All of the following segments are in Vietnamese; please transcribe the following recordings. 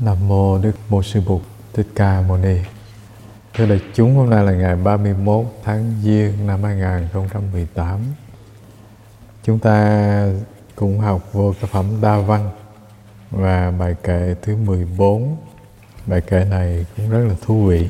Nam mô Đức Mô Sư Bụt Thích Ca Mâu Ni. Thưa đại chúng, hôm nay là ngày 31 tháng Giêng năm 2018. Chúng ta cùng học vô cái phẩm Đa Văn và bài kệ thứ 14. Bài kệ này cũng rất là thú vị.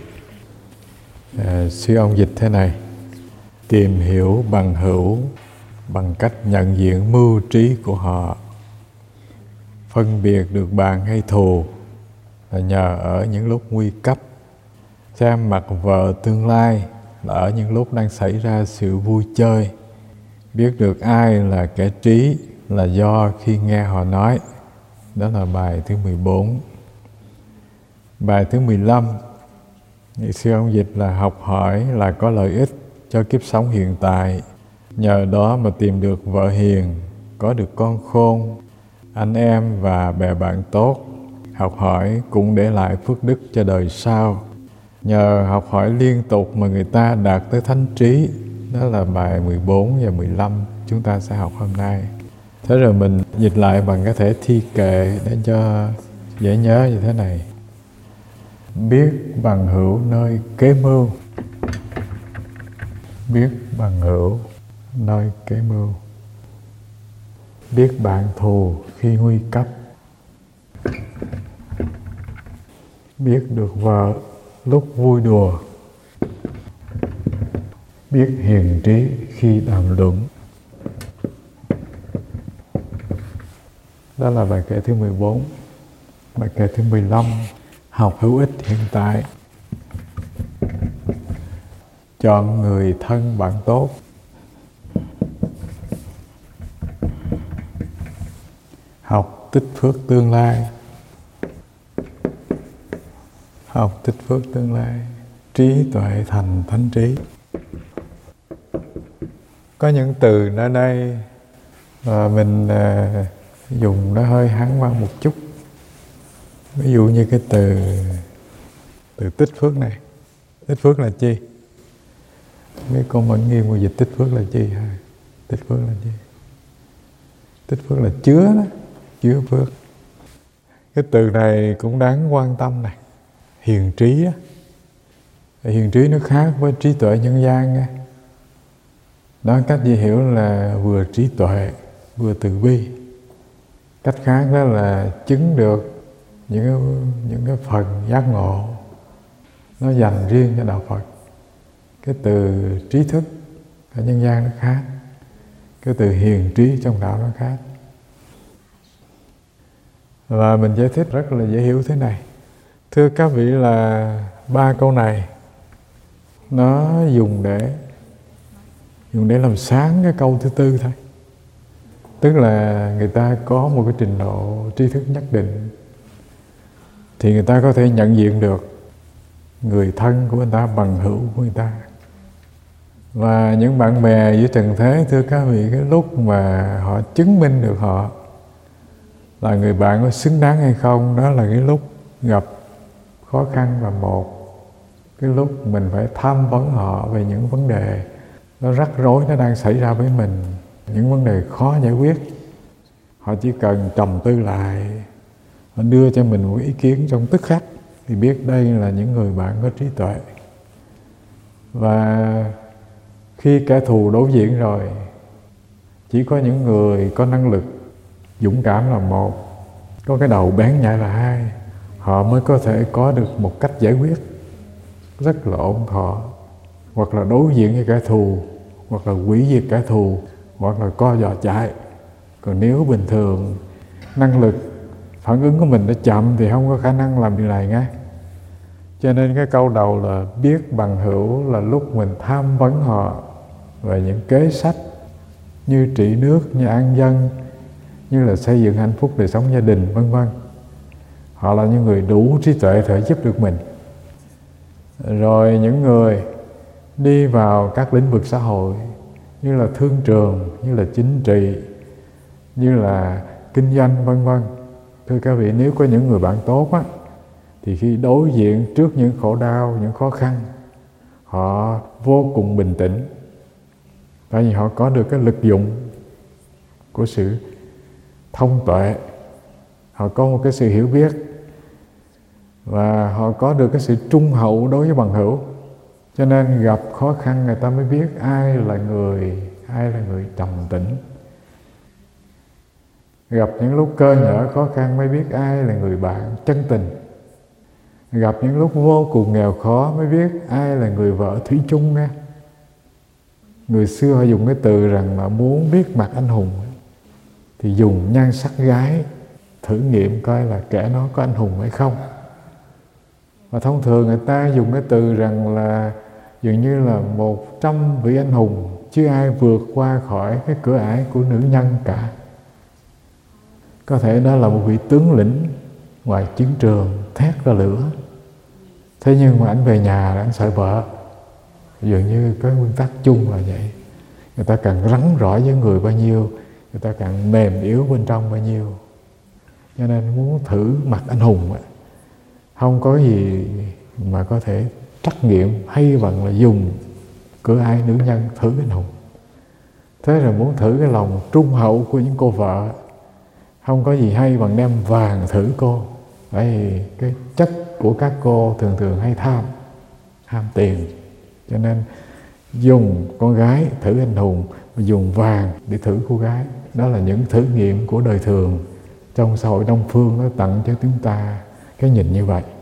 Sư ông dịch thế này: tìm hiểu bằng hữu bằng cách nhận diện mưu trí của họ. Phân biệt được bạn hay thù là nhờ ở những lúc nguy cấp. Xem mặt vợ tương lai là ở những lúc đang xảy ra sự vui chơi. Biết được ai là kẻ trí là do khi nghe họ nói. Đó là bài thứ 14. Bài thứ 15, sư ông dịch là học hỏi là có lợi ích cho kiếp sống hiện tại. Nhờ đó mà tìm được vợ hiền, có được con khôn, anh em và bè bạn tốt. Học hỏi cũng để lại phước đức cho đời sau. Nhờ học hỏi liên tục mà người ta đạt tới thánh trí. Đó là bài 14 và 15 chúng ta sẽ học hôm nay. Thế rồi mình dịch lại bằng cái thể thi kệ để cho dễ nhớ như thế này: biết bằng hữu nơi kế mưu. Biết bằng hữu nơi kế mưu. Biết bạn thù khi nguy cấp. Biết được vợ lúc vui đùa. Biết hiền trí khi đàm luận. Đó là bài kệ thứ 14. Bài kệ thứ 15, học hữu ích hiện tại. Chọn người thân bạn tốt. Học tích phước tương lai. Học tích phước tương lai. Trí tuệ thành thánh trí. Có những từ nơi đây mà mình dùng nó hơi hán văn một chút. Ví dụ như cái từ tích phước này. Tích phước là chi? Mấy con vẫn nghiêng qua dịch tích phước là chi ha? Tích phước là chi? Tích phước là chứa đó, chứa phước. Cái từ này cũng đáng quan tâm này. Hiền trí á. Hiền trí nó khác với trí tuệ nhân gian nha. Nói cách dễ hiểu là vừa trí tuệ, vừa từ bi. Cách khác đó là chứng được những cái phần giác ngộ nó dành riêng cho đạo Phật. Cái từ trí thức ở nhân gian nó khác. Cái từ hiền trí trong đạo nó khác. Và mình giải thích rất là dễ hiểu thế này. Thưa các vị, là 3 câu này nó dùng để làm sáng cái câu thứ tư thôi. Tức là người ta có một cái trình độ tri thức nhất định thì người ta có thể nhận diện được người thân của người ta, bằng hữu của người ta. Và những bạn bè giữa trần thế, thưa các vị, cái lúc mà họ chứng minh được họ là người bạn có xứng đáng hay không, đó là cái lúc gặp khó khăn và cái lúc mình phải tham vấn họ về những vấn đề nó rắc rối nó đang xảy ra với mình, những vấn đề khó giải quyết. Họ chỉ cần trầm tư lại, họ đưa cho mình một ý kiến trong tức khắc thì biết đây là những người bạn có trí tuệ. Và khi kẻ thù đối diện rồi, chỉ có những người có năng lực dũng cảm là một, có cái đầu bén nhạy là hai, họ mới có thể có được một cách giải quyết rất là ổn thỏa, hoặc là đối diện với kẻ thù, hoặc là hủy diệt kẻ thù, hoặc là co giò chạy. Còn nếu bình thường năng lực phản ứng của mình nó chậm thì không có khả năng làm điều này nghe. Cho nên cái câu đầu là biết bằng hữu là lúc mình tham vấn họ về những kế sách như trị nước, như an dân, như là xây dựng hạnh phúc đời sống gia đình, vân vân. Họ là những người đủ trí tuệ thể giúp được mình. Rồi những người đi vào các lĩnh vực xã hội như là thương trường, như là chính trị, như là kinh doanh, vân vân. Thưa các vị, nếu có những người bạn tốt á, thì khi đối diện trước những khổ đau, những khó khăn, họ vô cùng bình tĩnh. Tại vì họ có được cái lực dụng của sự thông tuệ. Họ có một cái sự hiểu biết và họ có được cái sự trung hậu đối với bằng hữu. Cho nên gặp khó khăn người ta mới biết ai là người trầm tĩnh. Gặp những lúc cơ nhở khó khăn mới biết ai là người bạn chân tình. Gặp những lúc vô cùng nghèo khó mới biết ai là người vợ thủy chung nghe. Người xưa họ dùng cái từ rằng là muốn biết mặt anh hùng thì dùng nhan sắc gái thử nghiệm coi là kẻ nó có anh hùng hay không. Và thông thường người ta dùng cái từ rằng là dường như là 100 vị anh hùng chứ ai vượt qua khỏi cái cửa ải của nữ nhân cả. Có thể đó là một vị tướng lĩnh ngoài chiến trường thét ra lửa, thế nhưng mà anh về nhà là anh sợ vợ. Dường như cái nguyên tắc chung là vậy. Người ta càng rắn rỏi với người bao nhiêu, người ta càng mềm yếu bên trong bao nhiêu. Cho nên muốn thử mặt anh hùng không có gì mà có thể trắc nghiệm hay bằng là dùng cửa ải nữ nhân thử anh hùng. Thế rồi muốn thử cái lòng trung hậu của những cô vợ, không có gì hay bằng đem vàng thử cô. Đấy, cái chất của các cô thường thường hay tham tiền. Cho nên dùng con gái thử anh hùng, dùng vàng để thử cô gái. Đó là những thử nghiệm của đời thường trong xã hội Đông phương, nó tặng cho chúng ta cái nhìn như vậy.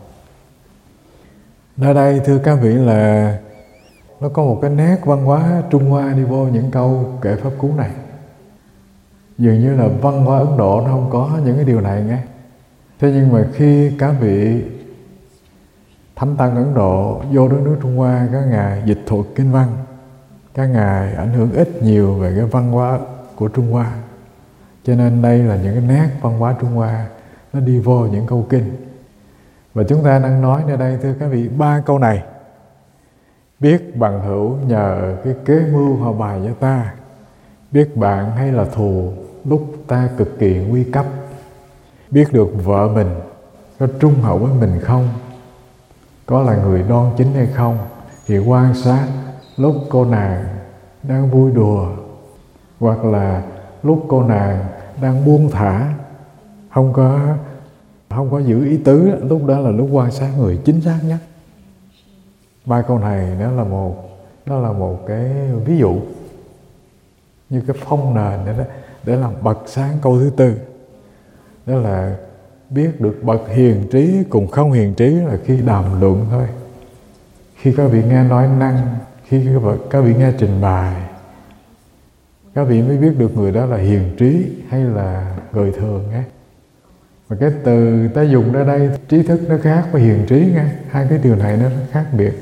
Ở đây thưa các vị là nó có một cái nét văn hóa Trung Hoa đi vô những câu kệ pháp cú này. Dường như là văn hóa Ấn Độ nó không có những cái điều này nghe. Thế nhưng mà khi các vị thánh tăng Ấn Độ vô đất nước Trung Hoa, các ngài dịch thuật kinh văn, các ngài ảnh hưởng ít nhiều về cái văn hóa của Trung Hoa. Cho nên đây là những cái nét văn hóa Trung Hoa nó đi vô những câu kinh. Và chúng ta đang nói ở đây thưa các vị 3 câu này. Biết bằng hữu nhờ cái kế mưu họ bài cho ta, biết bạn hay là thù lúc ta cực kỳ nguy cấp, biết được vợ mình có trung hậu với mình không, có là người đoan chính hay không, thì quan sát lúc cô nàng đang vui đùa hoặc là lúc cô nàng đang buông thả, không có giữ ý tứ, lúc đó là lúc quan sát người chính xác nhất. 3 câu này đó là một cái ví dụ như cái phong nền đó, để làm bật sáng câu thứ 4. Đó là biết được bậc hiền trí cùng không hiền trí là khi đàm luận thôi. Khi các vị nghe nói năng, khi các vị nghe trình bày, các vị mới biết được người đó là hiền trí hay là người thường nghe. Và cái từ ta dùng ở đây, trí thức nó khác với hiền trí nghe. Hai cái điều này nó khác biệt.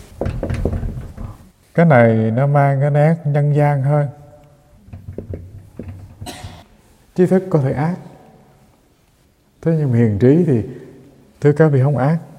Cái này nó mang cái nét nhân gian hơn. Trí thức có thể ác, thế nhưng hiền trí thì thưa các vị không ác.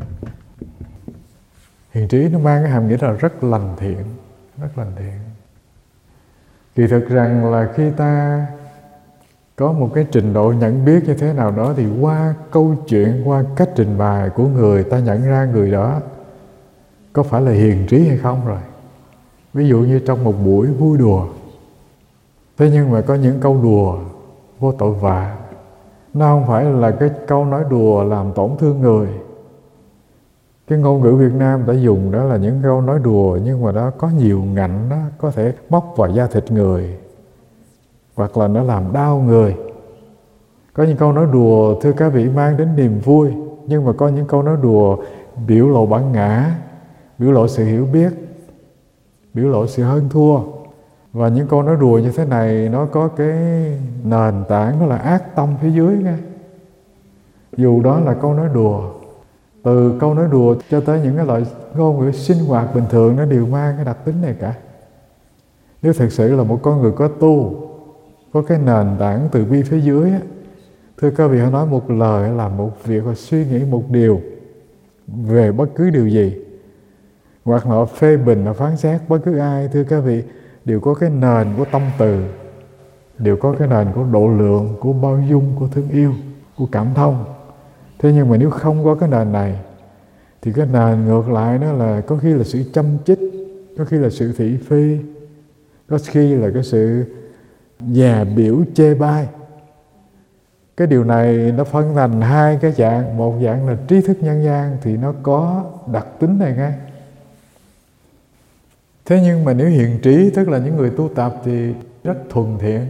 Hiền trí nó mang cái hàm nghĩa là rất lành thiện, rất lành thiện. Kỳ thực rằng là khi ta có một cái trình độ nhận biết như thế nào đó thì qua câu chuyện, qua cách trình bày của người ta nhận ra người đó có phải là hiền trí hay không rồi. Ví dụ như trong một buổi vui đùa, thế nhưng mà có những câu đùa vô tội vạ, nó không phải là cái câu nói đùa làm tổn thương người. Cái ngôn ngữ Việt Nam đã dùng đó là những câu nói đùa, nhưng mà đó có nhiều ngạnh, nó có thể móc vào da thịt người, hoặc là nó làm đau người. Có những câu nói đùa thưa các vị mang đến niềm vui, nhưng mà có những câu nói đùa biểu lộ bản ngã, biểu lộ sự hiểu biết, biểu lộ sự hơn thua. Và những câu nói đùa như thế này nó có cái nền tảng đó là ác tâm phía dưới nghe. Dù đó là câu nói đùa, từ câu nói đùa cho tới những cái loại ngôn ngữ sinh hoạt bình thường nó đều mang cái đặc tính này cả. Nếu thực sự là một con người có tu, có cái nền tảng từ bi phía dưới á, thưa các vị, họ nói một lời, làm một việc, hoặc suy nghĩ một điều về bất cứ điều gì, hoặc họ phê bình, họ phán xét bất cứ ai, thưa các vị, đều có cái nền của tâm từ, đều có cái nền của độ lượng, của bao dung, của thương yêu, của cảm thông. Thế nhưng mà nếu không có cái nền này thì cái nền ngược lại đó là có khi là sự châm chích, có khi là sự thị phi, có khi là cái sự dè biểu chê bai. Cái điều này nó phân thành hai cái dạng. Một dạng là trí thức nhân gian thì nó có đặc tính này ngay. Thế nhưng mà nếu hiền trí, tức là những người tu tập thì rất thuần thiện.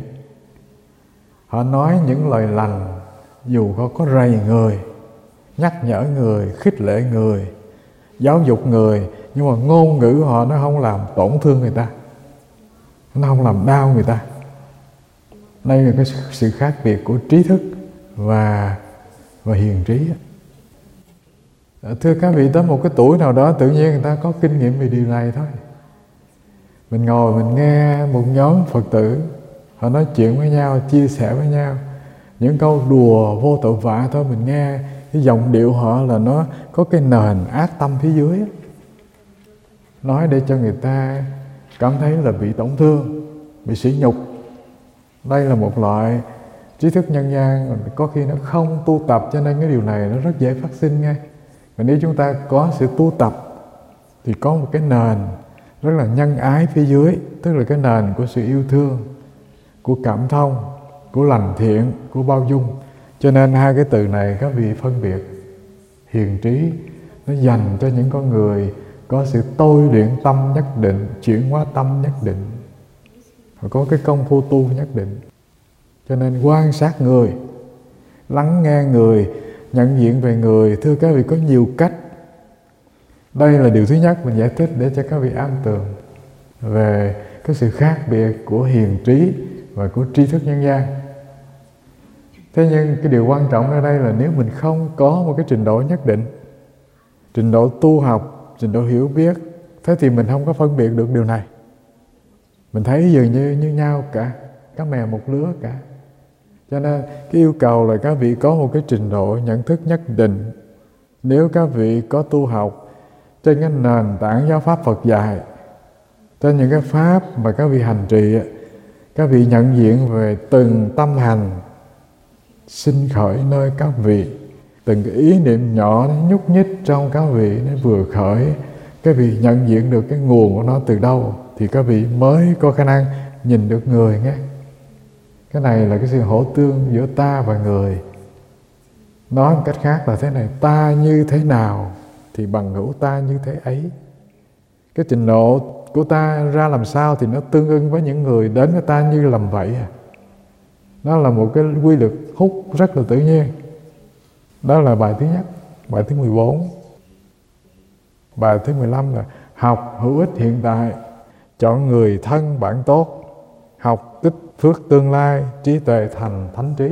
Họ nói những lời lành, dù có rầy người, nhắc nhở người, khích lệ người, giáo dục người, nhưng mà ngôn ngữ họ nó không làm tổn thương người ta, nó không làm đau người ta. Đây là cái sự khác biệt của trí thức và hiền trí. Thưa các vị, tới một cái tuổi nào đó tự nhiên người ta có kinh nghiệm về điều này thôi. Mình ngồi mình nghe một nhóm Phật tử, họ nói chuyện với nhau, chia sẻ với nhau những câu đùa vô tội vạ thôi, mình nghe cái giọng điệu họ là nó có cái nền ác tâm phía dưới, nói để cho người ta cảm thấy là bị tổn thương, bị sỉ nhục. Đây là một loại trí thức nhân gian, có khi nó không tu tập, cho nên cái điều này nó rất dễ phát sinh ngay. Và nếu chúng ta có sự tu tập thì có một cái nền rất là nhân ái phía dưới, tức là cái nền của sự yêu thương, của cảm thông, của lành thiện, của bao dung. Cho nên hai cái từ này các vị phân biệt. Hiền trí nó dành cho những con người có sự tôi luyện tâm nhất định, chuyển hóa tâm nhất định, họ có cái công phu tu nhất định. Cho nên quan sát người, lắng nghe người, nhận diện về người. Thưa các vị, có nhiều cách. Đây là điều thứ nhất mình giải thích để cho các vị an tường về cái sự khác biệt của hiền trí và của tri thức nhân gian. Thế nhưng cái điều quan trọng ở đây là nếu mình không có một cái trình độ nhất định, trình độ tu học, trình độ hiểu biết, thế thì mình không có phân biệt được điều này. Mình thấy dường như nhau cả, cá mè một lứa cả. Cho nên cái yêu cầu là các vị có một cái trình độ nhận thức nhất định. Nếu các vị có tu học trên cái nền tảng giáo pháp Phật dạy, trên những cái pháp mà các vị hành trì, các vị nhận diện về từng tâm hành sinh khởi nơi các vị, từng cái ý niệm nhỏ nó nhúc nhích trong các vị nó vừa khởi, các vị nhận diện được cái nguồn của nó từ đâu, thì các vị mới có khả năng nhìn được người nghe. Cái này là cái sự hỗ tương giữa ta và người. Nói một cách khác là thế này: ta như thế nào thì bằng hữu ta như thế ấy. Cái trình độ của ta ra làm sao thì nó tương ưng với những người đến với ta như làm vậy. Đó là một cái quy luật hút rất là tự nhiên. Đó là bài thứ nhất. Bài thứ 14. Bài thứ 15 là học hữu ích hiện tại, chọn người thân bản tốt, học tích phước tương lai, trí tuệ thành thánh trí.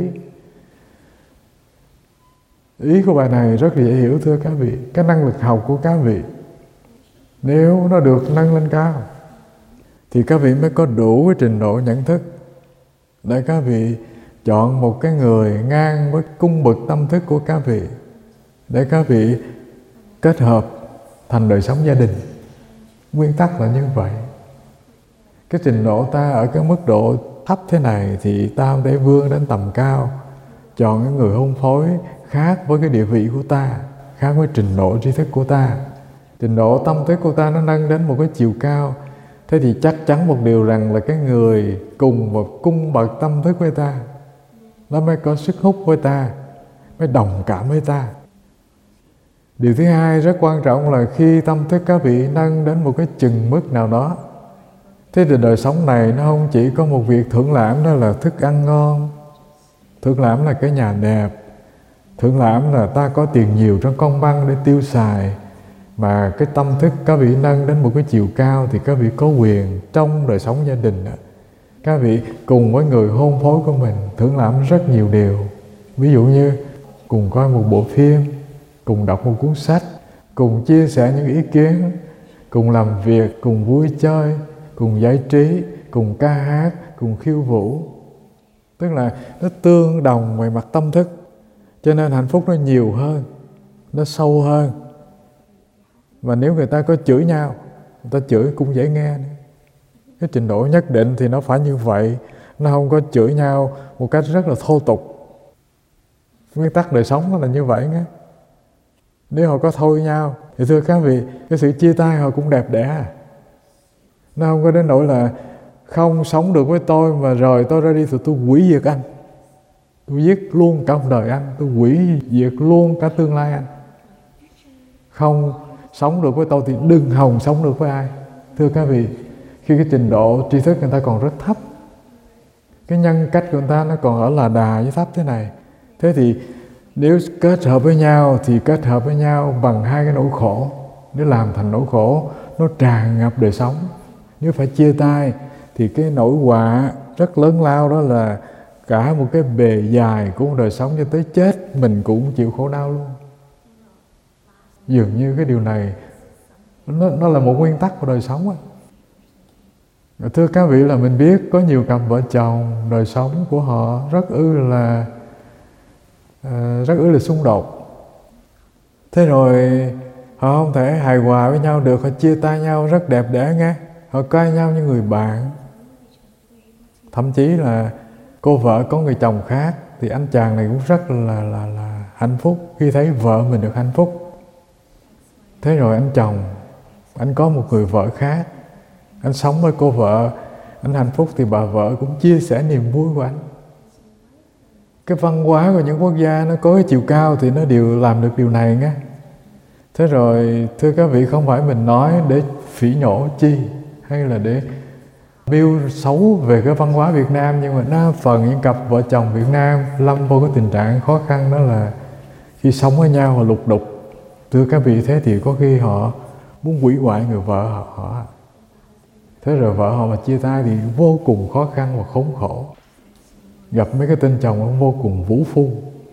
Ý của bài này rất là dễ hiểu thưa các vị. Cái năng lực học của các vị nếu nó được nâng lên cao thì các vị mới có đủ cái trình độ nhận thức để các vị chọn một cái người ngang với cung bậc tâm thức của các vị, để các vị kết hợp thành đời sống gia đình. Nguyên tắc là như vậy. Cái trình độ ta ở cái mức độ thấp thế này thì ta không thể vươn đến tầm cao. Chọn cái người hôn phối khác với cái địa vị của ta, khác với trình độ tri thức của ta. Trình độ tâm thức của ta nó nâng đến một cái chiều cao. Thế thì chắc chắn một điều rằng là cái người cùng một cung bậc tâm thức với ta, nó mới có sức hút với ta, mới đồng cảm với ta. Điều thứ hai rất quan trọng là khi tâm thức các vị nâng đến một cái chừng mức nào đó, thế thì đời sống này nó không chỉ có một việc thưởng lãm, đó là thức ăn ngon, thưởng lãm là cái nhà đẹp, thưởng lãm là ta có tiền nhiều trong công văn để tiêu xài, mà cái tâm thức các vị nâng đến một cái chiều cao thì các vị có quyền trong đời sống gia đình. Các vị cùng với người hôn phối của mình thưởng lãm rất nhiều điều. Ví dụ như cùng coi một bộ phim, cùng đọc một cuốn sách, cùng chia sẻ những ý kiến, cùng làm việc, cùng vui chơi, cùng giải trí, cùng ca hát, cùng khiêu vũ. Tức là nó tương đồng về mặt tâm thức, cho nên hạnh phúc nó nhiều hơn, nó sâu hơn. Và nếu người ta có chửi nhau, người ta chửi cũng dễ nghe nữa. Cái trình độ nhất định thì nó phải như vậy, nó không có chửi nhau một cách rất là thô tục. Nguyên tắc đời sống nó là như vậy nghe. Nếu họ có thôi nhau thì thưa các vị, cái sự chia tay họ cũng đẹp đẽ. Nó không có đến nỗi là không sống được với tôi mà rời tôi ra đi thì tôi hủy diệt anh. tôi giết luôn cả cuộc đời anh, tôi hủy diệt luôn cả tương lai anh. Không sống được với tôi thì đừng hòng sống được với ai. Thưa các vị, khi cái trình độ tri thức người ta còn rất thấp, cái nhân cách của người ta nó còn ở là đà với thấp thế này, thế thì nếu kết hợp với nhau thì kết hợp với nhau bằng hai cái nỗi khổ. Nếu làm thành nỗi khổ, nó tràn ngập đời sống. Nếu phải chia tay thì cái nỗi họa rất lớn lao, đó là cả một cái bề dài của đời sống cho tới chết mình cũng chịu khổ đau luôn. Dường như cái điều này nó là một nguyên tắc của đời sống á. Thưa các vị, là mình biết có nhiều cặp vợ chồng đời sống của họ rất ư là xung đột. Thế rồi họ không thể hài hòa với nhau được, họ chia tay nhau rất đẹp đẽ nghe. Họ coi nhau như người bạn. Thậm chí là cô vợ có người chồng khác thì anh chàng này cũng rất là hạnh phúc khi thấy vợ mình được hạnh phúc. Thế rồi anh chồng, anh có một người vợ khác, anh sống với cô vợ, anh hạnh phúc thì bà vợ cũng chia sẻ niềm vui của anh. Cái văn hóa của những quốc gia nó có cái chiều cao thì nó đều làm được điều này nghe. Thế rồi thưa các vị, không phải mình nói để phỉ nhổ chi hay là để biêu xấu về cái văn hóa Việt Nam, nhưng mà đa phần những cặp vợ chồng Việt Nam lâm vô cái tình trạng khó khăn, đó là khi sống với nhau họ lục đục. Thưa các vị, thế thì có khi họ muốn hủy hoại người vợ họ. Thế rồi vợ họ mà chia tay thì vô cùng khó khăn và khốn khổ. Gặp mấy cái tên chồng cũng vô cùng vũ phu,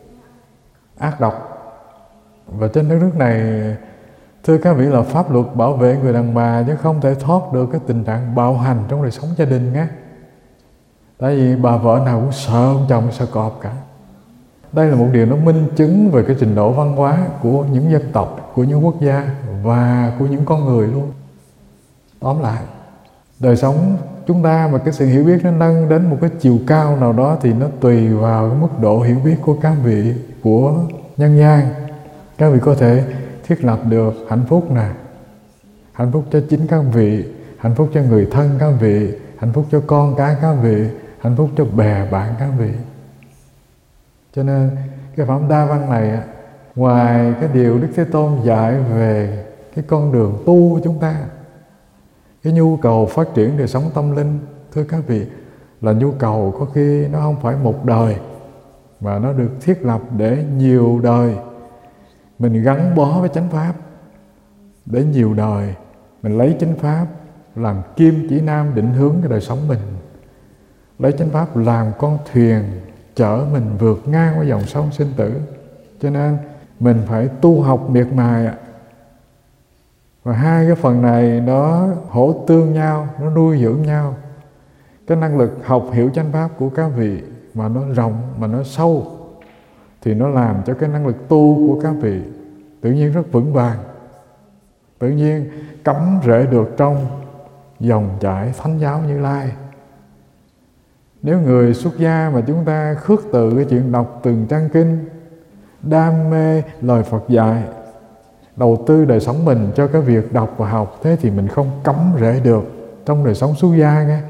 ác độc. Và trên đất nước này, thưa các vị, là pháp luật bảo vệ người đàn bà chứ không thể thoát được cái tình trạng bạo hành trong đời sống gia đình nhé. Tại vì bà vợ nào cũng sợ ông chồng, sợ cọp cả. Đây là một điều nó minh chứng về cái trình độ văn hóa của những dân tộc, của những quốc gia và của những con người luôn. Tóm lại, đời sống chúng ta mà cái sự hiểu biết nó nâng đến một cái chiều cao nào đó thì nó tùy vào cái mức độ hiểu biết của các vị, của nhân gian. Các vị có thể thiết lập được hạnh phúc nè, hạnh phúc cho chính các vị, hạnh phúc cho người thân các vị, hạnh phúc cho con cái các vị, hạnh phúc cho bè bạn các vị. Cho nên cái phẩm đa văn này, ngoài cái điều Đức Thế Tôn dạy về cái con đường tu của chúng ta, cái nhu cầu phát triển đời sống tâm linh, thưa các vị, là nhu cầu có khi nó không phải một đời, mà nó được thiết lập để nhiều đời mình gắn bó với chánh pháp, để nhiều đời mình lấy chánh pháp làm kim chỉ nam định hướng cái đời sống mình, lấy chánh pháp làm con thuyền chở mình vượt ngang qua dòng sông sinh tử. Cho nên mình phải tu học miệt mài ạ. Và hai cái phần này nó hỗ tương nhau, nó nuôi dưỡng nhau. Cái năng lực học hiểu chánh pháp của các vị mà nó rộng, mà nó sâu, thì nó làm cho cái năng lực tu của các vị tự nhiên rất vững vàng, tự nhiên cắm rễ được trong dòng chảy Thánh giáo Như Lai. Nếu người xuất gia mà chúng ta khước từ cái chuyện đọc từng trang kinh, đam mê lời Phật dạy, đầu tư đời sống mình cho cái việc đọc và học, thế thì mình không cắm rễ được trong đời sống xuất gia nghe.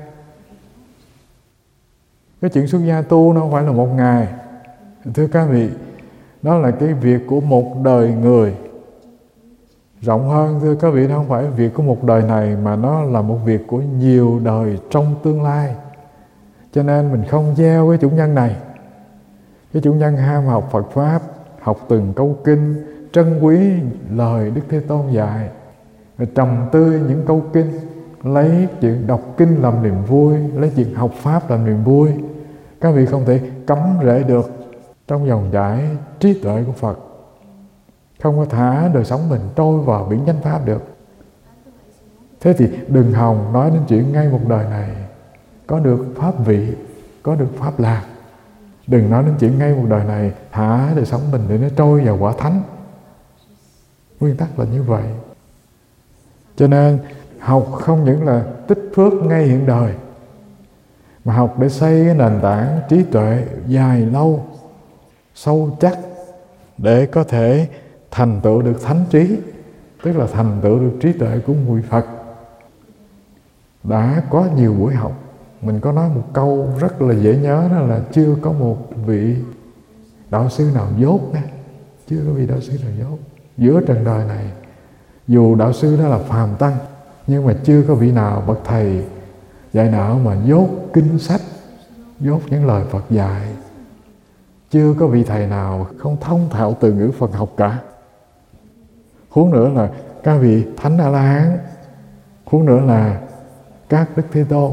Cái chuyện xuất gia tu nó không phải là một ngày. Thưa các vị, đó là cái việc của một đời người. Rộng hơn, thưa các vị, nó không phải việc của một đời này, mà nó là một việc của nhiều đời trong tương lai. Cho nên mình không gieo cái chủ nhân này, cái chủ nhân ham học Phật Pháp, học từng câu kinh, trân quý lời Đức Thế Tôn dạy, trầm tư những câu kinh, lấy chuyện đọc kinh làm niềm vui, lấy chuyện học Pháp làm niềm vui. Các vị không thể cắm rễ được trong dòng chảy trí tuệ của Phật, không có thả đời sống mình trôi vào biển chánh Pháp được. Thế thì đừng hòng nói đến chuyện ngay một đời này có được pháp vị, có được pháp lạc. Đừng nói đến chuyện ngay một đời này thả đời sống mình để nó trôi vào quả thánh. Nguyên tắc là như vậy. Cho nên học không những là tích phước ngay hiện đời, mà học để xây cái nền tảng trí tuệ dài lâu, sâu chắc, để có thể thành tựu được thánh trí, tức là thành tựu được trí tuệ của người Phật. Đã có nhiều buổi học mình có nói một câu rất là dễ nhớ, đó là chưa có một vị đạo sư nào dốt nha. Chưa có vị đạo sư nào dốt giữa trần đời này. Dù đạo sư đó là phàm tăng, nhưng mà chưa có vị nào bậc thầy dạy nào mà dốt kinh sách, dốt những lời Phật dạy. Chưa có vị thầy nào không thông thạo từ ngữ Phật học cả. Huống nữa là các vị Thánh A-la-hán, huống nữa là các Đức Thế Tôn.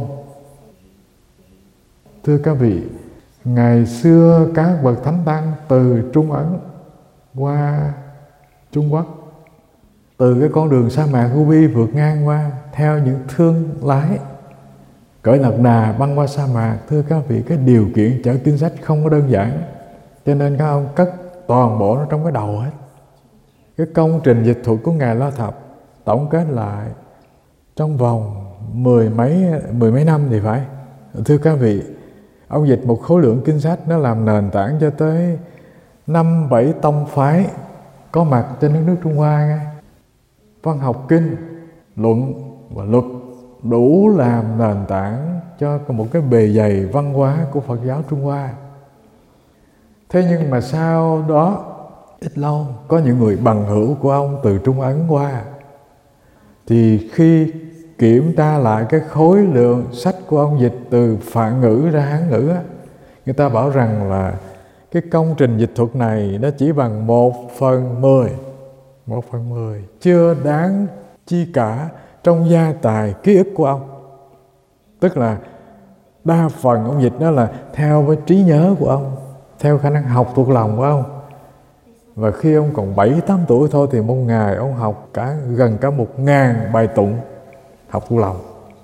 Thưa các vị, ngày xưa các bậc Thánh Tăng từ Trung Ấn qua Trung Quốc, từ cái con đường sa mạc Gobi vượt ngang qua, theo những thương lái cởi lạc đà băng qua sa mạc. Thưa các vị, cái điều kiện chở kinh sách không có đơn giản, cho nên các ông cất toàn bộ nó trong cái đầu hết. Cái công trình dịch thuật của Ngài La Thập tổng kết lại trong vòng mười mấy năm thì phải. Thưa các vị, ông dịch một khối lượng kinh sách, nó làm nền tảng cho tới 5-7 tông phái có mặt trên đất nước Trung Hoa nghe. Văn học kinh, luận và luật đủ làm nền tảng cho một cái bề dày văn hóa của Phật giáo Trung Hoa. Thế nhưng mà sau đó ít lâu, có những người bằng hữu của ông từ Trung Ấn qua, thì khi kiểm tra lại cái khối lượng sách của ông dịch từ Phạn ngữ ra Hán ngữ á, người ta bảo rằng là cái công trình dịch thuật này nó chỉ bằng 1/10, chưa đáng chi cả trong gia tài ký ức của ông. Tức là đa phần ông dịch đó là theo với trí nhớ của ông, theo khả năng học thuộc lòng của ông. Và khi ông còn 7-8 tuổi thôi thì một ngày ông học gần cả 1000 bài tụng học thuộc lòng.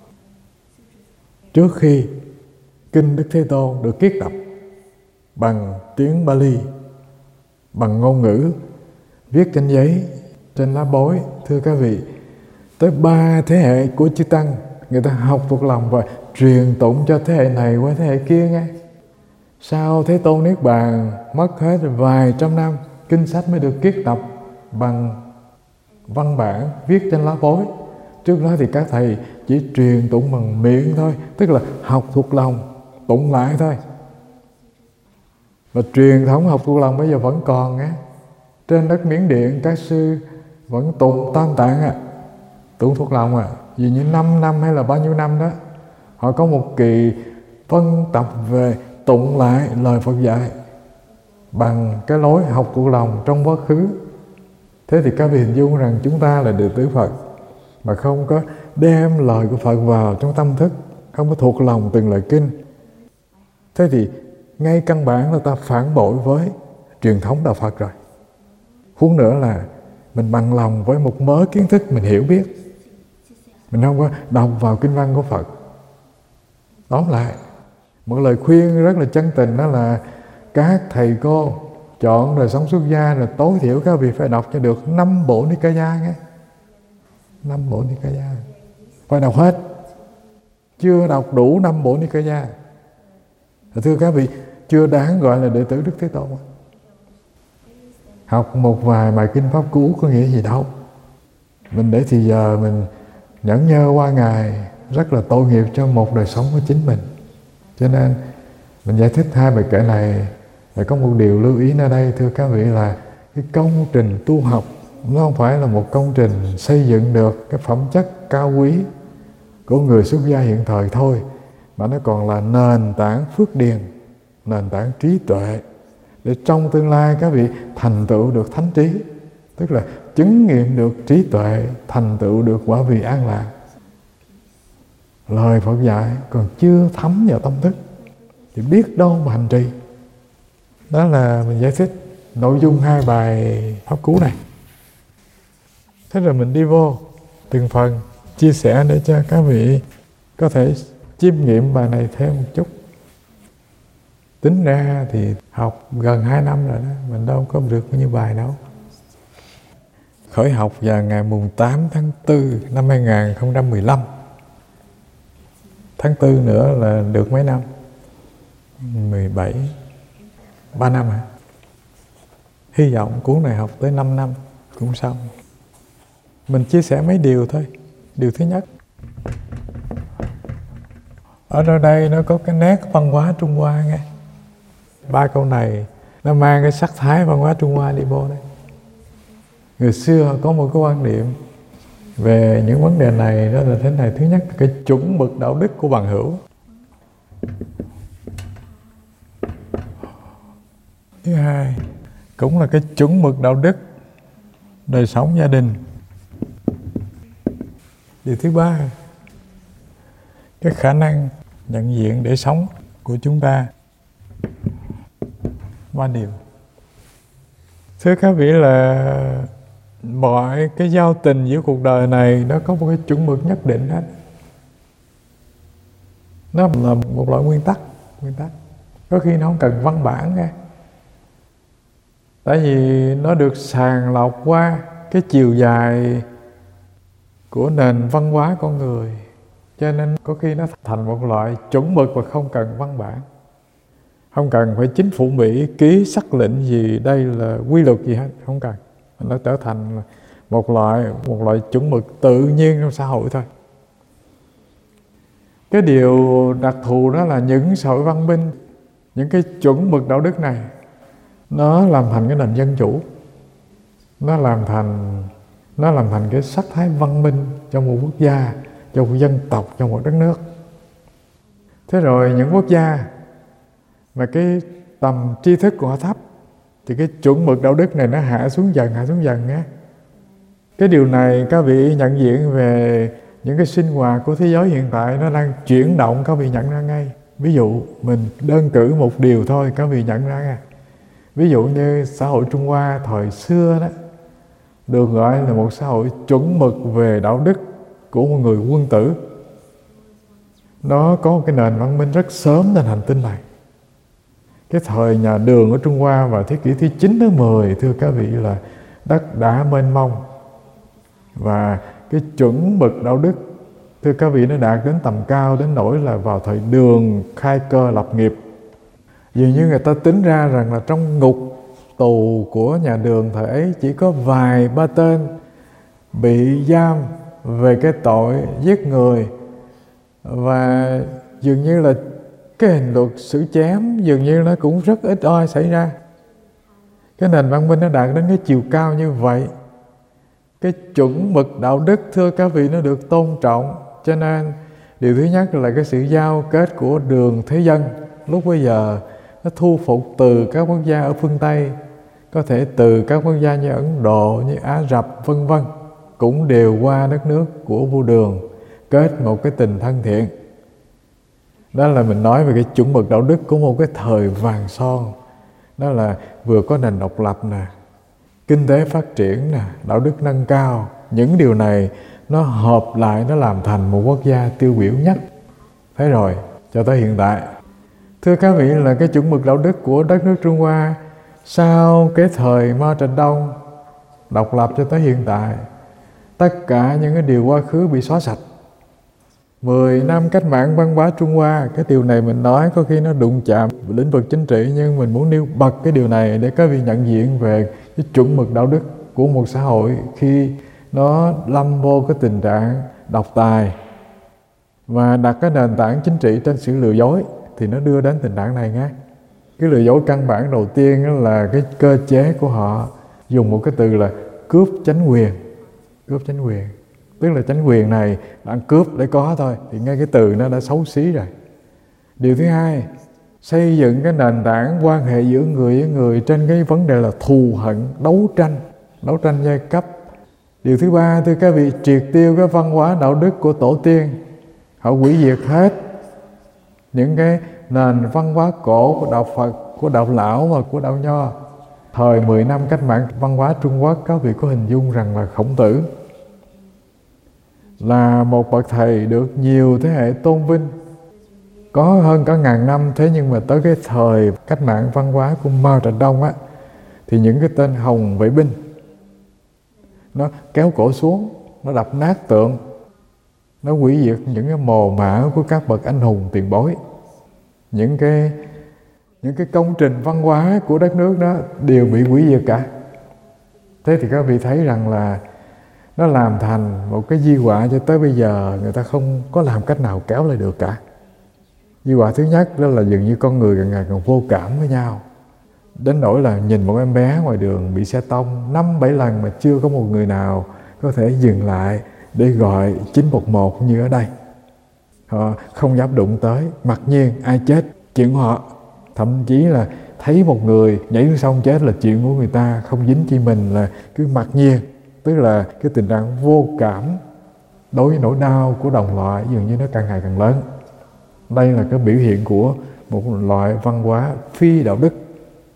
Trước khi Kinh Đức Thế Tôn được kiết tập bằng tiếng Bali, bằng ngôn ngữ viết trên giấy, trên lá bối, thưa các vị, tới 3 thế hệ của chư Tăng người ta học thuộc lòng và truyền tụng cho thế hệ này qua thế hệ kia nghe. Sau Thế Tôn Niết Bàn mất hết vài trăm năm, kinh sách mới được kiết tập bằng văn bản viết trên lá bối. Trước đó thì các thầy chỉ truyền tụng bằng miệng thôi, tức là học thuộc lòng, tụng lại thôi. Và truyền thống học thuộc lòng bây giờ vẫn còn á. Trên đất Miến Điện các sư vẫn tụng Tam Tạng tụng thuộc lòng vì như 5 năm hay là bao nhiêu năm đó, họ có một kỳ phân tập về tụng lại lời Phật dạy bằng cái lối học thuộc lòng trong quá khứ. Thế thì các vị hình dung rằng chúng ta là đệ tử Phật mà không có đem lời của Phật vào trong tâm thức, không có thuộc lòng từng lời kinh, thế thì ngay căn bản là ta phản bội với truyền thống đạo Phật rồi. Huống nữa là mình bằng lòng với một mớ kiến thức mình hiểu biết, mình không có đọc vào kinh văn của Phật. Tóm lại, một lời khuyên rất là chân tình đó là các thầy cô chọn đời sống xuất gia rồi tối thiểu các vị phải đọc cho được 5 bộ Nikaya nghe. 5 bộ Nikaya phải đọc hết. Chưa đọc đủ 5 bộ Nikaya, thưa các vị, chưa đáng gọi là đệ tử Đức Thế Tôn. Học một vài bài kinh pháp cú có nghĩa gì đâu. Mình để thì giờ mình nhẫn nhơ qua ngày rất là tội nghiệp cho một đời sống của chính mình. Cho nên mình giải thích 2 bài kệ này. Và có một điều lưu ý ở đây, thưa các vị, là cái công trình tu học nó không phải là một công trình xây dựng được cái phẩm chất cao quý của người xuất gia hiện thời thôi, mà nó còn là nền tảng phước điền, nền tảng trí tuệ để trong tương lai các vị thành tựu được thánh trí, tức là chứng nghiệm được trí tuệ, thành tựu được quả vị an lạc. Lời Phật dạy còn chưa thấm vào tâm thức thì biết đâu mà hành trì. Đó là mình giải thích nội dung 2 bài pháp cú này. Thế rồi mình đi vô từng phần chia sẻ để cho các vị có thể chiêm nghiệm bài này thêm một chút. Tính ra thì học gần 2 năm rồi đó, mình đâu có được bao nhiêu bài đâu. Khởi học vào ngày mùng 8 tháng 4 năm 2015. Tháng 4 nữa là được mấy năm? 3 năm hả? Hy vọng cuốn này học tới 5 năm cũng xong. Mình chia sẻ mấy điều thôi. Điều thứ nhất, Ở nơi đây nó có cái nét văn hóa Trung Hoa nghe. 3 câu này nó mang cái sắc thái văn hóa Trung Hoa đi vô đấy. Người xưa họ có một cái quan niệm về những vấn đề này, đó là thế này. Thứ nhất là cái chuẩn mực đạo đức của bằng hữu. Thứ hai cũng là cái chuẩn mực đạo đức đời sống gia đình. Điều thứ ba, cái khả năng nhận diện để sống của chúng ta. 3 điều. Thưa các vị, là mọi cái giao tình giữa cuộc đời này nó có một cái chuẩn mực nhất định hết. Nó là một loại nguyên tắc. Có khi nó không cần văn bản nghe. Tại vì nó được sàng lọc qua cái chiều dài của nền văn hóa con người, cho nên có khi nó thành một loại chuẩn mực và không cần văn bản, không cần phải chính phủ Mỹ ký sắc lệnh gì đây là quy luật gì hết, không cần. Nó trở thành một loại chuẩn mực tự nhiên trong xã hội thôi. Cái điều đặc thù đó là những xã hội văn minh, những cái chuẩn mực đạo đức này nó làm thành cái nền dân chủ, nó làm thành cái sắc thái văn minh trong một quốc gia, trong một dân tộc, trong một đất nước. Thế rồi những quốc gia mà cái tầm tri thức của họ thấp thì cái chuẩn mực đạo đức này nó hạ xuống dần nhé. Cái điều này các vị nhận diện về những cái sinh hoạt của thế giới hiện tại nó đang chuyển động, các vị nhận ra ngay. Ví dụ mình đơn cử một điều thôi, các vị nhận ra ngay. Ví dụ như xã hội Trung Hoa thời xưa đó được gọi là một xã hội chuẩn mực về đạo đức của một người quân tử. Nó có một cái nền văn minh rất sớm trên hành tinh này. Cái thời nhà Đường ở Trung Hoa vào thế kỷ thứ 9 tới 10, thưa các vị, là đất đá mênh mông. Và cái chuẩn mực đạo đức, thưa các vị, nó đạt đến tầm cao đến nỗi là vào thời Đường khai cơ lập nghiệp. Dường như người ta tính ra rằng là trong ngục tù của nhà Đường thời ấy chỉ có vài ba tên bị giam về cái tội giết người, và dường như là cái hình luật xử chém dường như nó cũng rất ít oi xảy ra. Cái nền văn minh nó đạt đến cái chiều cao như vậy, cái chuẩn mực đạo đức, thưa các vị, nó được tôn trọng. Cho nên điều thứ nhất là cái sự giao kết của đường thế dân lúc bấy giờ nó thu phục từ các quốc gia ở phương Tây, có thể từ các quốc gia như Ấn Độ, như Ả Rập vân vân, cũng đều qua đất nước của vua Đường kết một cái tình thân thiện. Đó là mình nói về cái chuẩn mực đạo đức của một cái thời vàng son. Đó là vừa có nền độc lập nè, kinh tế phát triển nè, đạo đức nâng cao. Những điều này nó hợp lại, nó làm thành một quốc gia tiêu biểu nhất. Thế rồi, cho tới hiện tại, thưa các vị, là cái chuẩn mực đạo đức của đất nước Trung Hoa sau cái thời Mao Trạch Đông độc lập cho tới hiện tại, tất cả những cái điều quá khứ bị xóa sạch. 10 năm cách mạng văn hóa Trung Hoa, cái điều này mình nói có khi nó đụng chạm lĩnh vực chính trị, nhưng mình muốn nêu bật cái điều này để các vị nhận diện về cái chuẩn mực đạo đức của một xã hội khi nó lâm vô cái tình trạng độc tài và đặt cái nền tảng chính trị trên sự lừa dối, thì nó đưa đến tình trạng này nhé. Cái lừa dối căn bản đầu tiên đó là cái cơ chế của họ dùng một cái từ là cướp chánh quyền. Cướp chánh quyền, tức là chánh quyền này bạn cướp để có thôi, thì ngay cái từ nó đã xấu xí rồi. Điều thứ hai, xây dựng cái nền tảng quan hệ giữa người với người trên cái vấn đề là thù hận, đấu tranh giai cấp. Điều thứ ba, thưa các vị, triệt tiêu cái văn hóa đạo đức của tổ tiên. Họ hủy diệt hết những cái nền văn hóa cổ của đạo Phật, của đạo Lão và của đạo Nho. Thời 10 năm cách mạng văn hóa Trung Quốc, các vị có hình dung rằng là Khổng Tử là một bậc thầy được nhiều thế hệ tôn vinh, có hơn cả ngàn năm. Thế nhưng mà tới cái thời cách mạng văn hóa của Mao Trạch Đông á, thì những cái tên hồng vệ binh nó kéo cổ xuống, nó đập nát tượng, nó hủy diệt những cái mồ mả của các bậc anh hùng tiền bối. Những cái công trình văn hóa của đất nước đó đều bị hủy diệt cả. Thế thì các vị thấy rằng là nó làm thành một cái di họa cho tới bây giờ người ta không có làm cách nào kéo lại được cả. Di họa thứ nhất đó là dường như con người càng ngày càng vô cảm với nhau, đến nỗi là nhìn một em bé ngoài đường bị xe tông 5-7 lần mà chưa có một người nào có thể dừng lại để gọi 911 như ở đây. Họ không dám đụng tới, mặc nhiên ai chết chuyện của họ. Thậm chí là thấy một người nhảy xuống sông chết là chuyện của người ta, không dính chi mình, là cứ mặc nhiên. Tức là cái tình trạng vô cảm đối với nỗi đau của đồng loại dường như nó càng ngày càng lớn. Đây là cái biểu hiện của một loại văn hóa phi đạo đức.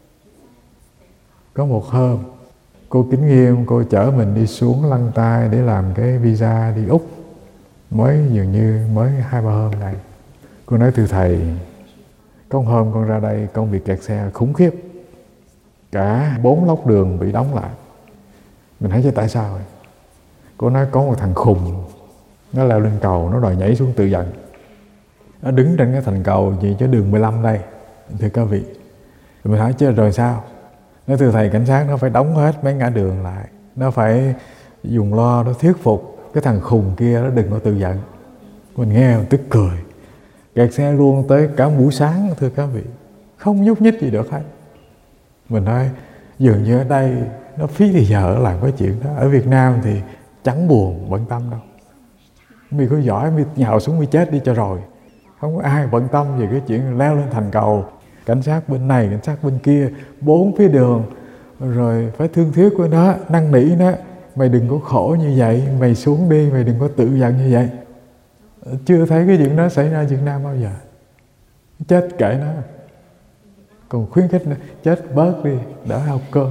Có một hôm, cô Kính Nghiêm, cô chở mình đi xuống Lăng Tai để làm cái visa đi Úc. Dường như mới 2-3 hôm này. Cô nói: thưa thầy, có một hôm con ra đây con bị kẹt xe khủng khiếp. Cả 4 lốc đường bị đóng lại. Mình thấy chứ tại sao vậy? Cô nói có một thằng khùng, nó leo lên cầu, nó đòi nhảy xuống tự giận. Nó đứng trên cái thành cầu gì cho đường 15 đây, thưa các vị. Mình hỏi chứ rồi sao? Nói thưa thầy, cảnh sát nó phải đóng hết mấy ngã đường lại, nó phải dùng loa nó thuyết phục cái thằng khùng kia nó đừng có tự giận. Mình nghe mình tức cười. Kẹt xe luôn tới cả buổi sáng, thưa các vị, không nhúc nhích gì được hết. Mình nói dường như ở đây nó phí thì giờ làm cái chuyện đó. Ở Việt Nam thì chẳng buồn bận tâm đâu. Mi có giỏi mi nhào xuống mi chết đi cho rồi. Không có ai bận tâm về cái chuyện leo lên thành cầu, cảnh sát bên này, cảnh sát bên kia, 4 phía đường, rồi phải thương thuyết với nó, năn nỉ nó: mày đừng có khổ như vậy, mày xuống đi, mày đừng có tự giận như vậy. Chưa thấy cái chuyện đó xảy ra Việt Nam bao giờ. Chết kệ nó. Còn khuyến khích nó chết bớt đi, đỡ hao cơm.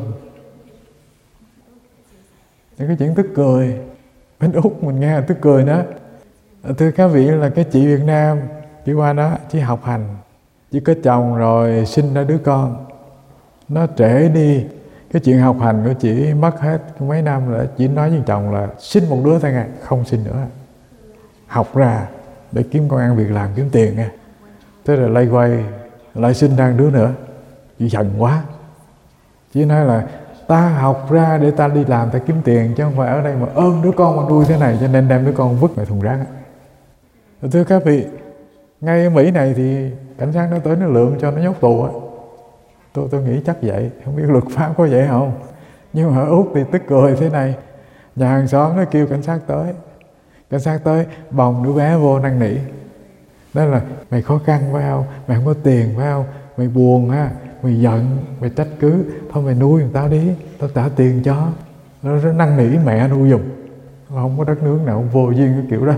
Những cái chuyện tức cười. Bên Úc mình nghe là tức cười đó. Thưa các vị, là cái chị Việt Nam, chị qua đó, chị học hành, chị có chồng rồi sinh ra đứa con. Nó trễ đi, cái chuyện học hành của chị mất hết mấy năm rồi. Chị nói với chồng là sinh một đứa thôi nghe, không sinh nữa. Học ra để kiếm công ăn việc làm, kiếm tiền nghe. Thế rồi lay quay lại sinh ra đứa nữa. Chị giận quá. Chị nói là ta học ra để ta đi làm, ta kiếm tiền, chứ không phải ở đây mà ôm đứa con mà nuôi thế này, cho nên đem đứa con vứt ngoài thùng rác. Thưa các vị, ngay ở Mỹ này thì cảnh sát nó tới nó lượm cho nó nhốt tù á. Tôi nghĩ chắc vậy, không biết luật pháp có vậy không. Nhưng mà ở Úc thì tức cười thế này. Nhà hàng xóm nó kêu cảnh sát tới. Cảnh sát tới bồng đứa bé vô năn nỉ. Đó là mày khó khăn phải không? Mày không có tiền phải không? Mày buồn ha, mày giận, mày trách cứ. Thôi mày nuôi người ta đi, tao trả tiền cho. Nó năn nỉ mẹ nuôi giùm. Không có đất nước nào vô duyên cái kiểu đó.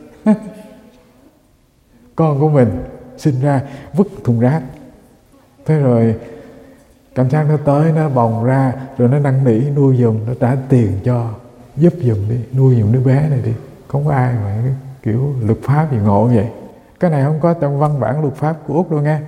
Con của mình sinh ra vứt thùng rác. Thế rồi cảnh sát nó tới, nó bồng ra, rồi nó năn nỉ nuôi giùm, nó trả tiền cho, giúp giùm đi, nuôi giùm đứa bé này đi. Không có ai mà cái kiểu luật pháp gì ngộ vậy. Cái này không có trong văn bản luật pháp của Úc đâu nghe.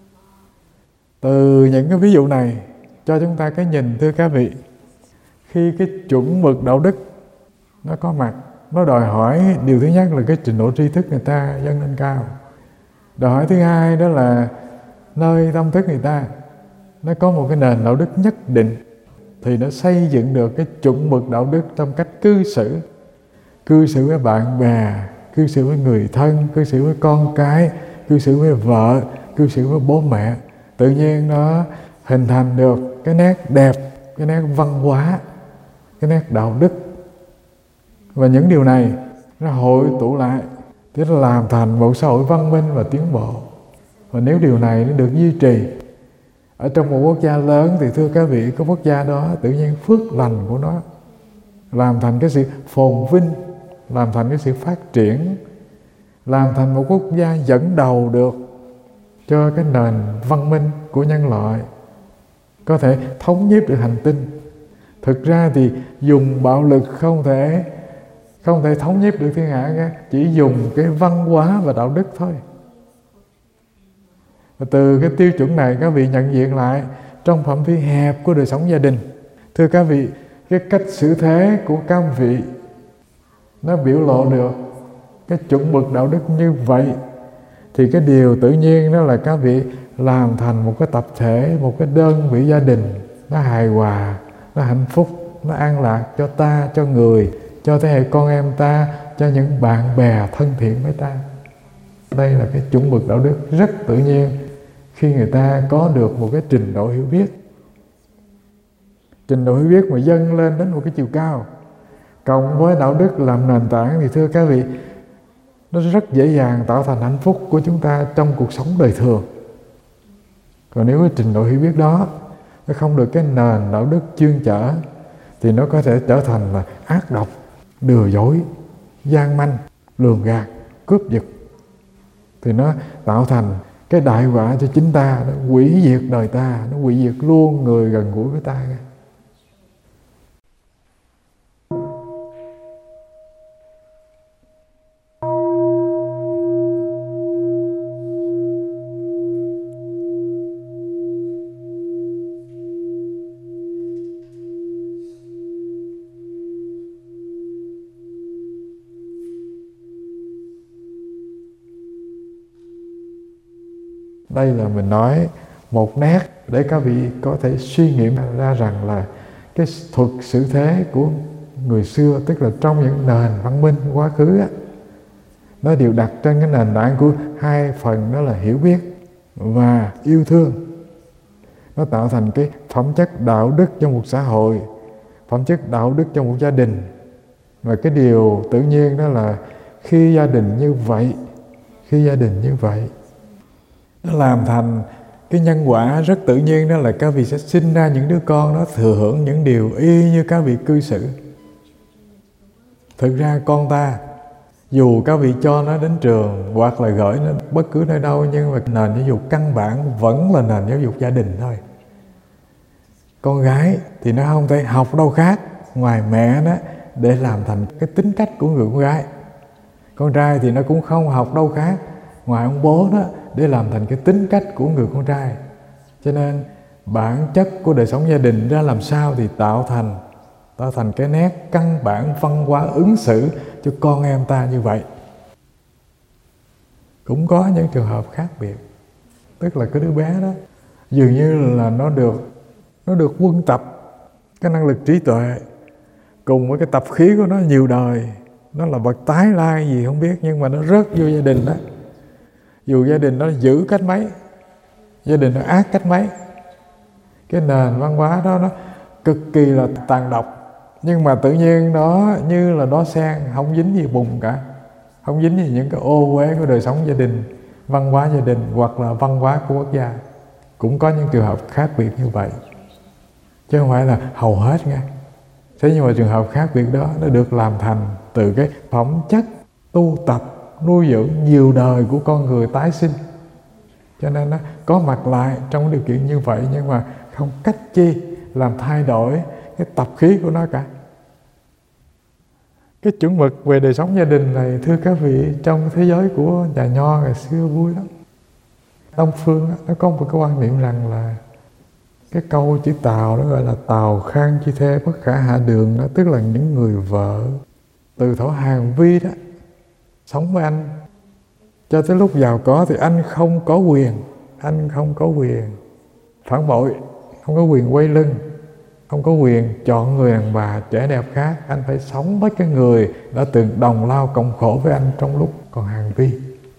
Từ những cái ví dụ này cho chúng ta cái nhìn, thưa các vị, khi cái chuẩn mực đạo đức nó có mặt, nó đòi hỏi điều thứ nhất là cái trình độ tri thức người ta dâng lên cao. Đòi hỏi thứ hai đó là nơi tâm thức người ta nó có một cái nền đạo đức nhất định, thì nó xây dựng được cái chuẩn mực đạo đức trong cách cư xử. Cư xử với bạn bè, cư xử với người thân, cư xử với con cái, cư xử với vợ, cư xử với bố mẹ. Tự nhiên nó hình thành được cái nét đẹp, cái nét văn hóa, cái nét đạo đức. Và những điều này nó hội tụ lại để làm thành một xã hội văn minh và tiến bộ. Và nếu điều này nó được duy trì ở trong một quốc gia lớn thì thưa các vị, cái quốc gia đó tự nhiên phước lành của nó làm thành cái sự phồn vinh, làm thành cái sự phát triển, làm thành một quốc gia dẫn đầu được cho cái nền văn minh của nhân loại, có thể thống nhất được hành tinh. Thực ra thì dùng bạo lực không thể thống nhất được thiên hạ, chỉ dùng cái văn hóa và đạo đức thôi. Và từ cái tiêu chuẩn này các vị nhận diện lại trong phạm vi hẹp của đời sống gia đình. Thưa các vị, cái cách xử thế của các vị nó biểu lộ được cái chuẩn mực đạo đức như vậy, thì cái điều tự nhiên đó là các vị làm thành một cái tập thể, một cái đơn vị gia đình nó hài hòa, nó hạnh phúc, nó an lạc cho ta, cho người, cho thế hệ con em ta, cho những bạn bè thân thiện với ta. Đây là cái chuẩn mực đạo đức rất tự nhiên khi người ta có được một cái trình độ hiểu biết. Trình độ hiểu biết mà dâng lên đến một cái chiều cao, cộng với đạo đức làm nền tảng, thì thưa các vị, nó rất dễ dàng tạo thành hạnh phúc của chúng ta trong cuộc sống đời thường. Còn nếu cái trình độ hiểu biết đó nó không được cái nền đạo đức chuyên chở, thì nó có thể trở thành là ác độc, lừa dối, gian manh, lường gạt, cướp giật. Thì nó tạo thành cái đại họa cho chính ta, nó hủy diệt đời ta, nó hủy diệt luôn người gần gũi với ta. Đây là mình nói một nét để các vị có thể suy nghiệm ra rằng là cái thuật xử thế của người xưa, tức là trong những nền văn minh quá khứ á, nó đều đặt trên cái nền tảng của hai phần, đó là hiểu biết và yêu thương. Nó tạo thành cái phẩm chất đạo đức trong một xã hội, phẩm chất đạo đức trong một gia đình. Và cái điều tự nhiên đó là khi gia đình như vậy, nó làm thành cái nhân quả rất tự nhiên, đó là các vị sẽ sinh ra những đứa con nó thừa hưởng những điều y như các vị cư xử. Thực ra con ta, dù các vị cho nó đến trường hoặc là gửi nó bất cứ nơi đâu, nhưng mà nền giáo dục căn bản vẫn là nền giáo dục gia đình thôi. Con gái thì nó không thể học đâu khác ngoài mẹ nó để làm thành cái tính cách của người con gái. Con trai thì nó cũng không học đâu khác ngoài ông bố đó để làm thành cái tính cách của người con trai. Cho nên bản chất của đời sống gia đình ra làm sao thì tạo thành cái nét căn bản văn hóa ứng xử cho con em ta như vậy. Cũng có những trường hợp khác biệt, tức là cái đứa bé đó dường như là nó được quân tập cái năng lực trí tuệ cùng với cái tập khí của nó nhiều đời. Nó là bậc tái lai gì không biết, nhưng mà nó rớt vô gia đình đó. Dù gia đình nó dữ cách mấy, gia đình nó ác cách mấy, cái nền văn hóa đó nó cực kỳ là tàn độc, nhưng mà tự nhiên nó như là đóa sen, không dính gì bùn cả, không dính gì những cái ô uế của đời sống gia đình, văn hóa gia đình hoặc là văn hóa của quốc gia. Cũng có những trường hợp khác biệt như vậy, chứ không phải là hầu hết nha. Thế nhưng mà trường hợp khác biệt đó nó được làm thành từ cái phẩm chất tu tập nuôi dưỡng nhiều đời của con người tái sinh. Cho nên nó có mặt lại trong điều kiện như vậy, nhưng mà không cách chi làm thay đổi cái tập khí của nó cả. Cái chuẩn mực về đời sống gia đình này, thưa các vị, trong thế giới của nhà Nho ngày xưa vui lắm. Đông phương đó, nó có một cái quan niệm rằng là cái câu chữ tào đó gọi là tào khang chi thê bất khả hạ đường đó, tức là những người vợ từ thuở Hàn Vi đó sống với anh cho tới lúc giàu có thì anh không có quyền phản bội, không có quyền quay lưng, không có quyền chọn người đàn bà trẻ đẹp khác. Anh phải sống với cái người đã từng đồng lao cộng khổ với anh trong lúc còn Hàn Vi.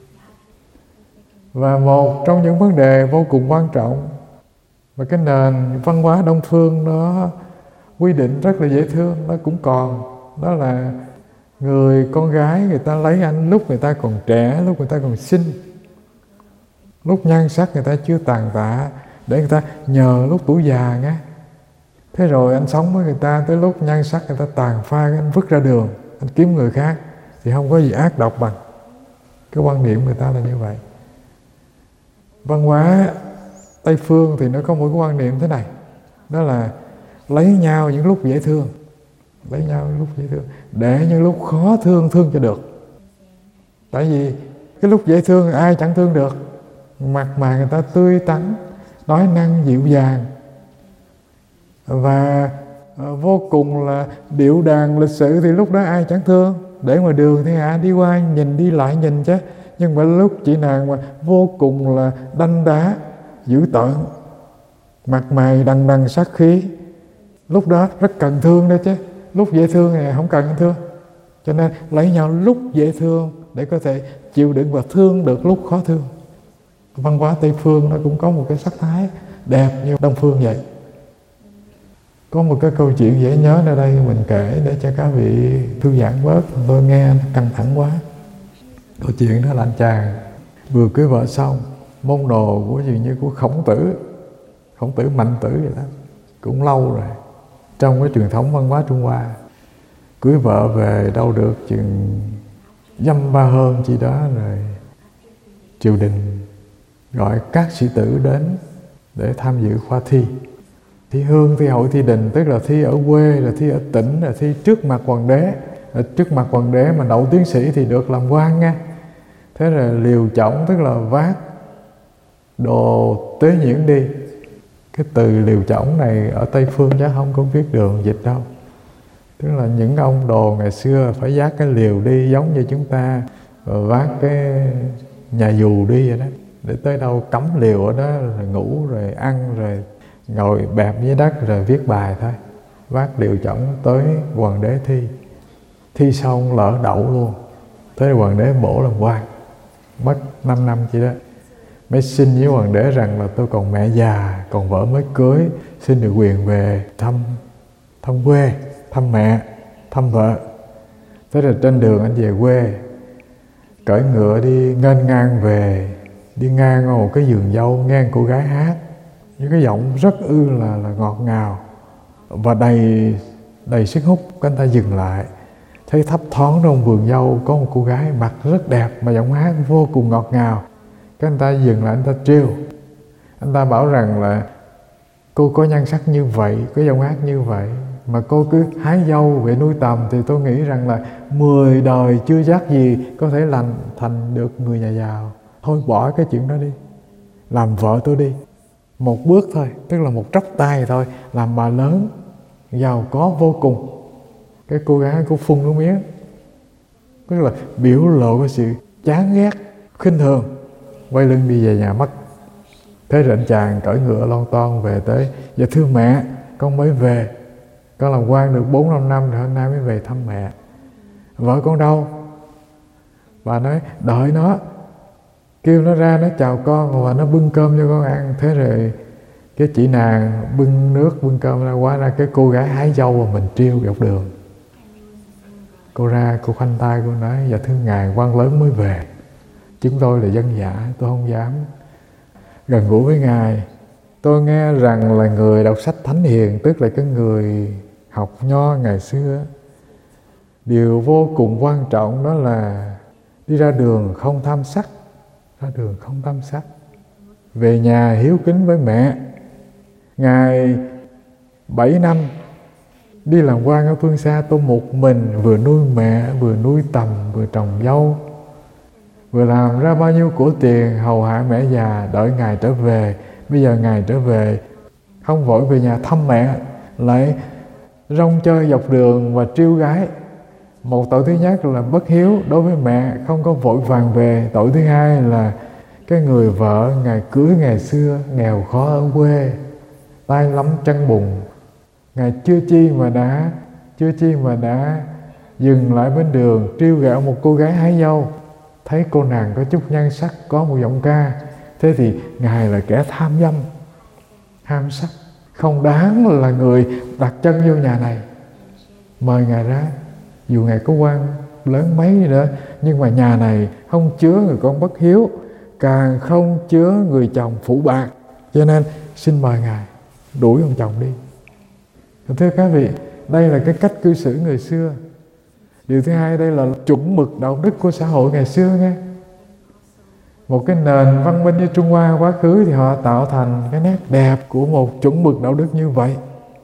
Và một trong những vấn đề vô cùng quan trọng mà cái nền văn hóa Đông phương nó quy định rất là dễ thương, nó cũng còn, đó là người con gái người ta lấy anh lúc người ta còn trẻ, lúc người ta còn xinh, lúc nhan sắc người ta chưa tàn tạ, để người ta nhờ lúc tuổi già nghe. Thế rồi anh sống với người ta tới lúc nhan sắc người ta tàn phai, anh vứt ra đường, anh kiếm người khác, thì không có gì ác độc bằng. Cái quan điểm người ta là như vậy. Văn hóa Tây phương thì nó có một cái quan niệm thế này, đó là lấy nhau những lúc dễ thương, để những lúc khó thương cho được. Tại vì cái lúc dễ thương ai chẳng thương được, mặt mày người ta tươi tắn, nói năng dịu dàng và vô cùng là điệu đàn lịch sự, thì lúc đó ai chẳng thương. Để ngoài đường thì đi qua nhìn, đi lại nhìn chứ, nhưng mà lúc chị nàng mà vô cùng là đanh đá, dữ tợn, mặt mày đằng đằng sát khí, lúc đó rất cần thương đó chứ. Lúc dễ thương này không cần thương. Cho nên lấy nhau lúc dễ thương để có thể chịu đựng và thương được lúc khó thương. Văn hóa Tây Phương nó cũng có một cái sắc thái đẹp như Đông Phương vậy. Có một cái câu chuyện dễ nhớ ở đây mình kể để cho các vị thư giãn bớt, tôi nghe căng thẳng quá. Câu chuyện đó là anh chàng vừa cưới vợ xong, môn đồ của dường như của Khổng Tử Mạnh Tử vậy đó, cũng lâu rồi. Trong cái truyền thống văn hóa Trung Hoa, cưới vợ về đâu được chừng dăm ba hơn chi đó rồi triều đình gọi các sĩ tử đến để tham dự khoa thi. Thi hương, thi hội, thi đình, tức là thi ở quê, là thi ở tỉnh, là thi trước mặt hoàng đế. Ở trước mặt hoàng đế mà đậu tiến sĩ thì được làm quan nha. Thế rồi liều chõng, tức là vác đồ tế nhuyễn đi. Cái từ liều chõng này ở Tây Phương chắc không có biết đường dịch đâu. Tức là những ông đồ ngày xưa phải vác cái liều đi giống như chúng ta vác cái nhà dù đi vậy đó. Để tới đâu cắm liều ở đó rồi ngủ rồi ăn rồi ngồi bẹp dưới đất rồi viết bài thôi. Vác liều chõng tới hoàng đế thi. Thi xong lỡ đậu luôn. Tới hoàng đế bổ làm quan. Mất 5 năm chỉ đó. Mới xin với hoàng đế rằng là tôi còn mẹ già, còn vợ mới cưới, xin được quyền về thăm quê, thăm mẹ, thăm vợ. Thế rồi trên đường anh về quê, cởi ngựa đi nghênh ngang về, đi ngang qua một cái vườn dâu, nghe cô gái hát, những cái giọng rất là ngọt ngào và đầy sức hút. Anh ta dừng lại, thấy thấp thoáng trong vườn dâu có một cô gái mặt rất đẹp mà giọng hát vô cùng ngọt ngào. Cái anh ta dừng lại, anh ta trêu, anh ta bảo rằng là cô có nhan sắc như vậy, có giọng hát như vậy mà cô cứ hái dâu về nuôi tầm thì tôi nghĩ rằng là 10 đời chưa chắc gì có thể thành được người nhà giàu. Thôi bỏ cái chuyện đó đi, làm vợ tôi đi, một bước thôi, tức là một tróc tay thôi, làm bà lớn, giàu có vô cùng. Cái cô gái cô phun nước miếng, tức là biểu lộ cái sự chán ghét, khinh thường, quay lưng đi về nhà mất. Thế rồi anh chàng cởi ngựa lon ton về tới, dạ thưa mẹ, con mới về, con làm quan được 4-5 năm rồi, hôm nay mới về thăm mẹ. Vợ con đâu? Bà nói đợi nó, kêu nó ra nó chào con và nó bưng cơm cho con ăn. Thế rồi cái chị nàng bưng nước bưng cơm ra, quá ra cái cô gái hái dâu và mình trêu dọc đường. Cô ra, cô khoanh tay, cô nói dạ thưa ngài, quan lớn mới về, chúng tôi là dân dã, tôi không dám gần gũi với ngài. Tôi nghe rằng là người đọc sách thánh hiền, tức là cái người học nho ngày xưa, điều vô cùng quan trọng đó là đi ra đường không tham sắc, ra đường không tham sắc, về nhà hiếu kính với mẹ. Ngài 7 năm đi làm quan ở phương xa, tôi một mình vừa nuôi mẹ, vừa nuôi tầm, vừa trồng dâu, vừa làm ra bao nhiêu của tiền hầu hạ mẹ già, đợi ngài trở về. Bây giờ ngài trở về không vội về nhà thăm mẹ, lại rong chơi dọc đường và trêu gái. Một tội thứ nhất là bất hiếu đối với mẹ, không có vội vàng về. Tội thứ hai là cái người vợ ngài cưới ngày xưa nghèo khó ở quê, tay lắm chân bùn, ngài chưa chi mà đã dừng lại bên đường trêu ghẹo một cô gái hái dâu. Thấy cô nàng có chút nhan sắc, có một giọng ca, thế thì ngài là kẻ tham dâm, ham sắc, không đáng là người đặt chân vô nhà này. Mời ngài ra, dù ngài có quan lớn mấy đi nữa, nhưng mà nhà này không chứa người con bất hiếu, càng không chứa người chồng phụ bạc, cho nên xin mời ngài đuổi ông chồng đi. Thưa các vị, đây là cái cách cư xử người xưa. Điều thứ hai, đây là chuẩn mực đạo đức của xã hội ngày xưa nghe. Một cái nền văn minh như Trung Hoa quá khứ thì họ tạo thành cái nét đẹp của một chuẩn mực đạo đức như vậy.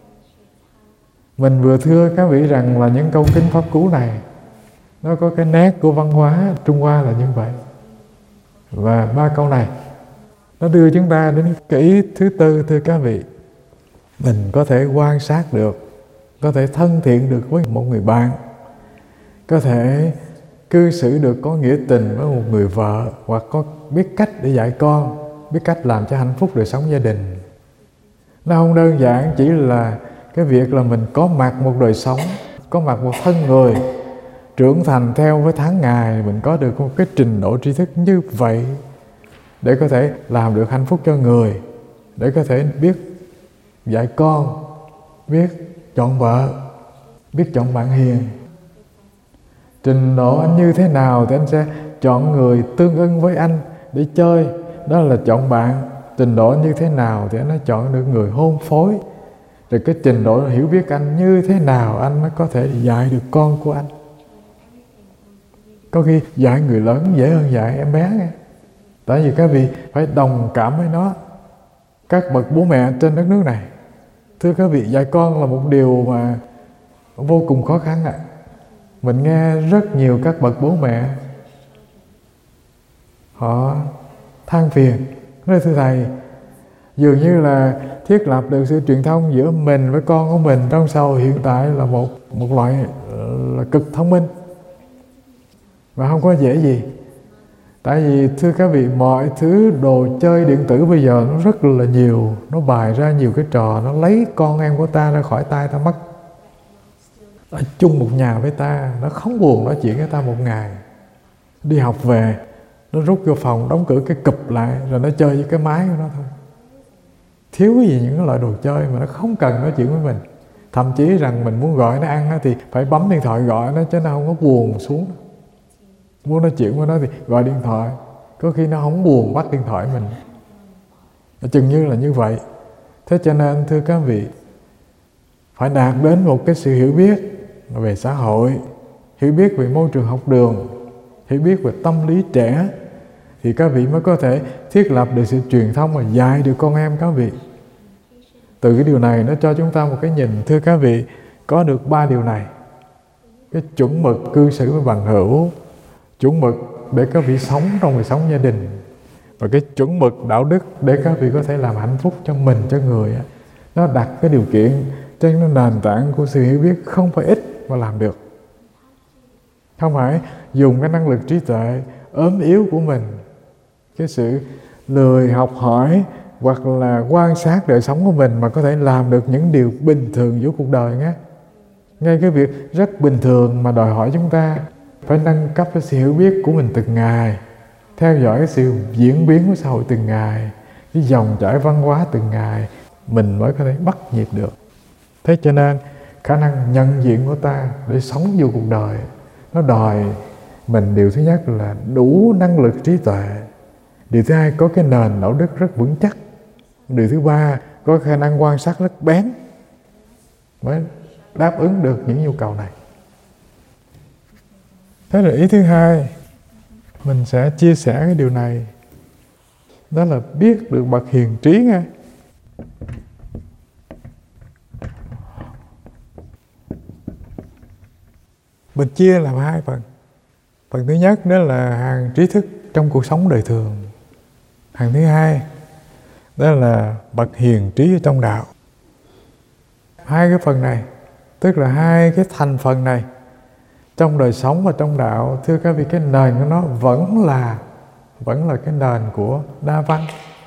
Mình vừa thưa các vị rằng là những câu kinh pháp cú này nó có cái nét của văn hóa Trung Hoa là như vậy. Và 3 câu này nó đưa chúng ta đến cái ý thứ tư. Thưa các vị, mình có thể quan sát được, có thể thân thiện được với một người bạn, có thể cư xử được có nghĩa tình với một người vợ, hoặc có biết cách để dạy con, biết cách làm cho hạnh phúc đời sống gia đình. Nó không đơn giản chỉ là cái việc là mình có mặt một đời sống, có mặt một thân người, trưởng thành theo với tháng ngày, mình có được một cái trình độ tri thức như vậy để có thể làm được hạnh phúc cho người, để có thể biết dạy con, biết chọn vợ, biết chọn bạn hiền. Trình độ anh như thế nào thì anh sẽ chọn người tương ưng với anh để chơi, đó là chọn bạn. Trình độ anh như thế nào thì anh mới chọn được người hôn phối. Rồi cái trình độ hiểu biết anh như thế nào anh mới có thể dạy được con của anh. Có khi dạy người lớn dễ hơn dạy em bé nghe. Tại vì các vị phải đồng cảm với nó. Các bậc bố mẹ trên đất nước này, thưa các vị, dạy con là một điều mà vô cùng khó khăn ạ. Mình nghe rất nhiều các bậc bố mẹ họ than phiền, nói thưa thầy, dường như là thiết lập được sự truyền thông giữa mình với con của mình trong xã hội hiện tại là một loại là cực thông minh và không có dễ gì. Tại vì thưa các vị, mọi thứ đồ chơi điện tử bây giờ nó rất là nhiều, nó bày ra nhiều cái trò, nó lấy con em của ta ra khỏi tay ta mất. Ở chung một nhà với ta, nó không buồn nói chuyện với ta một ngày. Đi học về, nó rút vô phòng, đóng cửa cái cụp lại, rồi nó chơi với cái máy của nó thôi. Thiếu cái gì những cái loại đồ chơi mà nó không cần nói chuyện với mình. Thậm chí rằng mình muốn gọi nó ăn thì phải bấm điện thoại gọi nó, chứ nó không có buồn xuống. Muốn nói chuyện với nó thì gọi điện thoại. Có khi nó không buồn bắt điện thoại mình. Chừng như là như vậy. Thế cho nên thưa các vị, phải đạt đến một cái sự hiểu biết về xã hội, hiểu biết về môi trường học đường, hiểu biết về tâm lý trẻ, thì các vị mới có thể thiết lập được sự truyền thông và dạy được con em các vị. Từ cái điều này nó cho chúng ta một cái nhìn, thưa các vị, có được 3 điều này. Cái chuẩn mực cư xử với bằng hữu, chuẩn mực để các vị sống trong đời sống gia đình, và cái chuẩn mực đạo đức để các vị có thể làm hạnh phúc cho mình, cho người. Nó đặt cái điều kiện trên nền tảng của sự hiểu biết không phải ít mà làm được. Không phải dùng cái năng lực trí tuệ ốm yếu của mình, cái sự lười học hỏi hoặc là quan sát đời sống của mình mà có thể làm được những điều bình thường giữa cuộc đời nhé. Ngay cái việc rất bình thường mà đòi hỏi chúng ta phải nâng cấp cái sự hiểu biết của mình từng ngày, theo dõi cái sự diễn biến của xã hội từng ngày, cái dòng chảy văn hóa từng ngày, mình mới có thể bắt nhịp được. Thế cho nên khả năng nhận diện của ta để sống vô cuộc đời, nó đòi mình điều thứ nhất là đủ năng lực trí tuệ, điều thứ hai có cái nền đạo đức rất vững chắc, điều thứ ba có khả năng quan sát rất bén mới đáp ứng được những nhu cầu này. Thế là ý thứ hai, mình sẽ chia sẻ cái điều này, đó là biết được bậc hiền trí nghe. Mình chia làm 2 phần. Phần thứ nhất đó là hàng trí thức trong cuộc sống đời thường. Hàng thứ hai đó là bậc hiền trí ở trong đạo. 2 cái phần này, tức là 2 cái thành phần này trong đời sống và trong đạo, thưa các vị, cái nền của nó vẫn là cái nền của Đa Văn.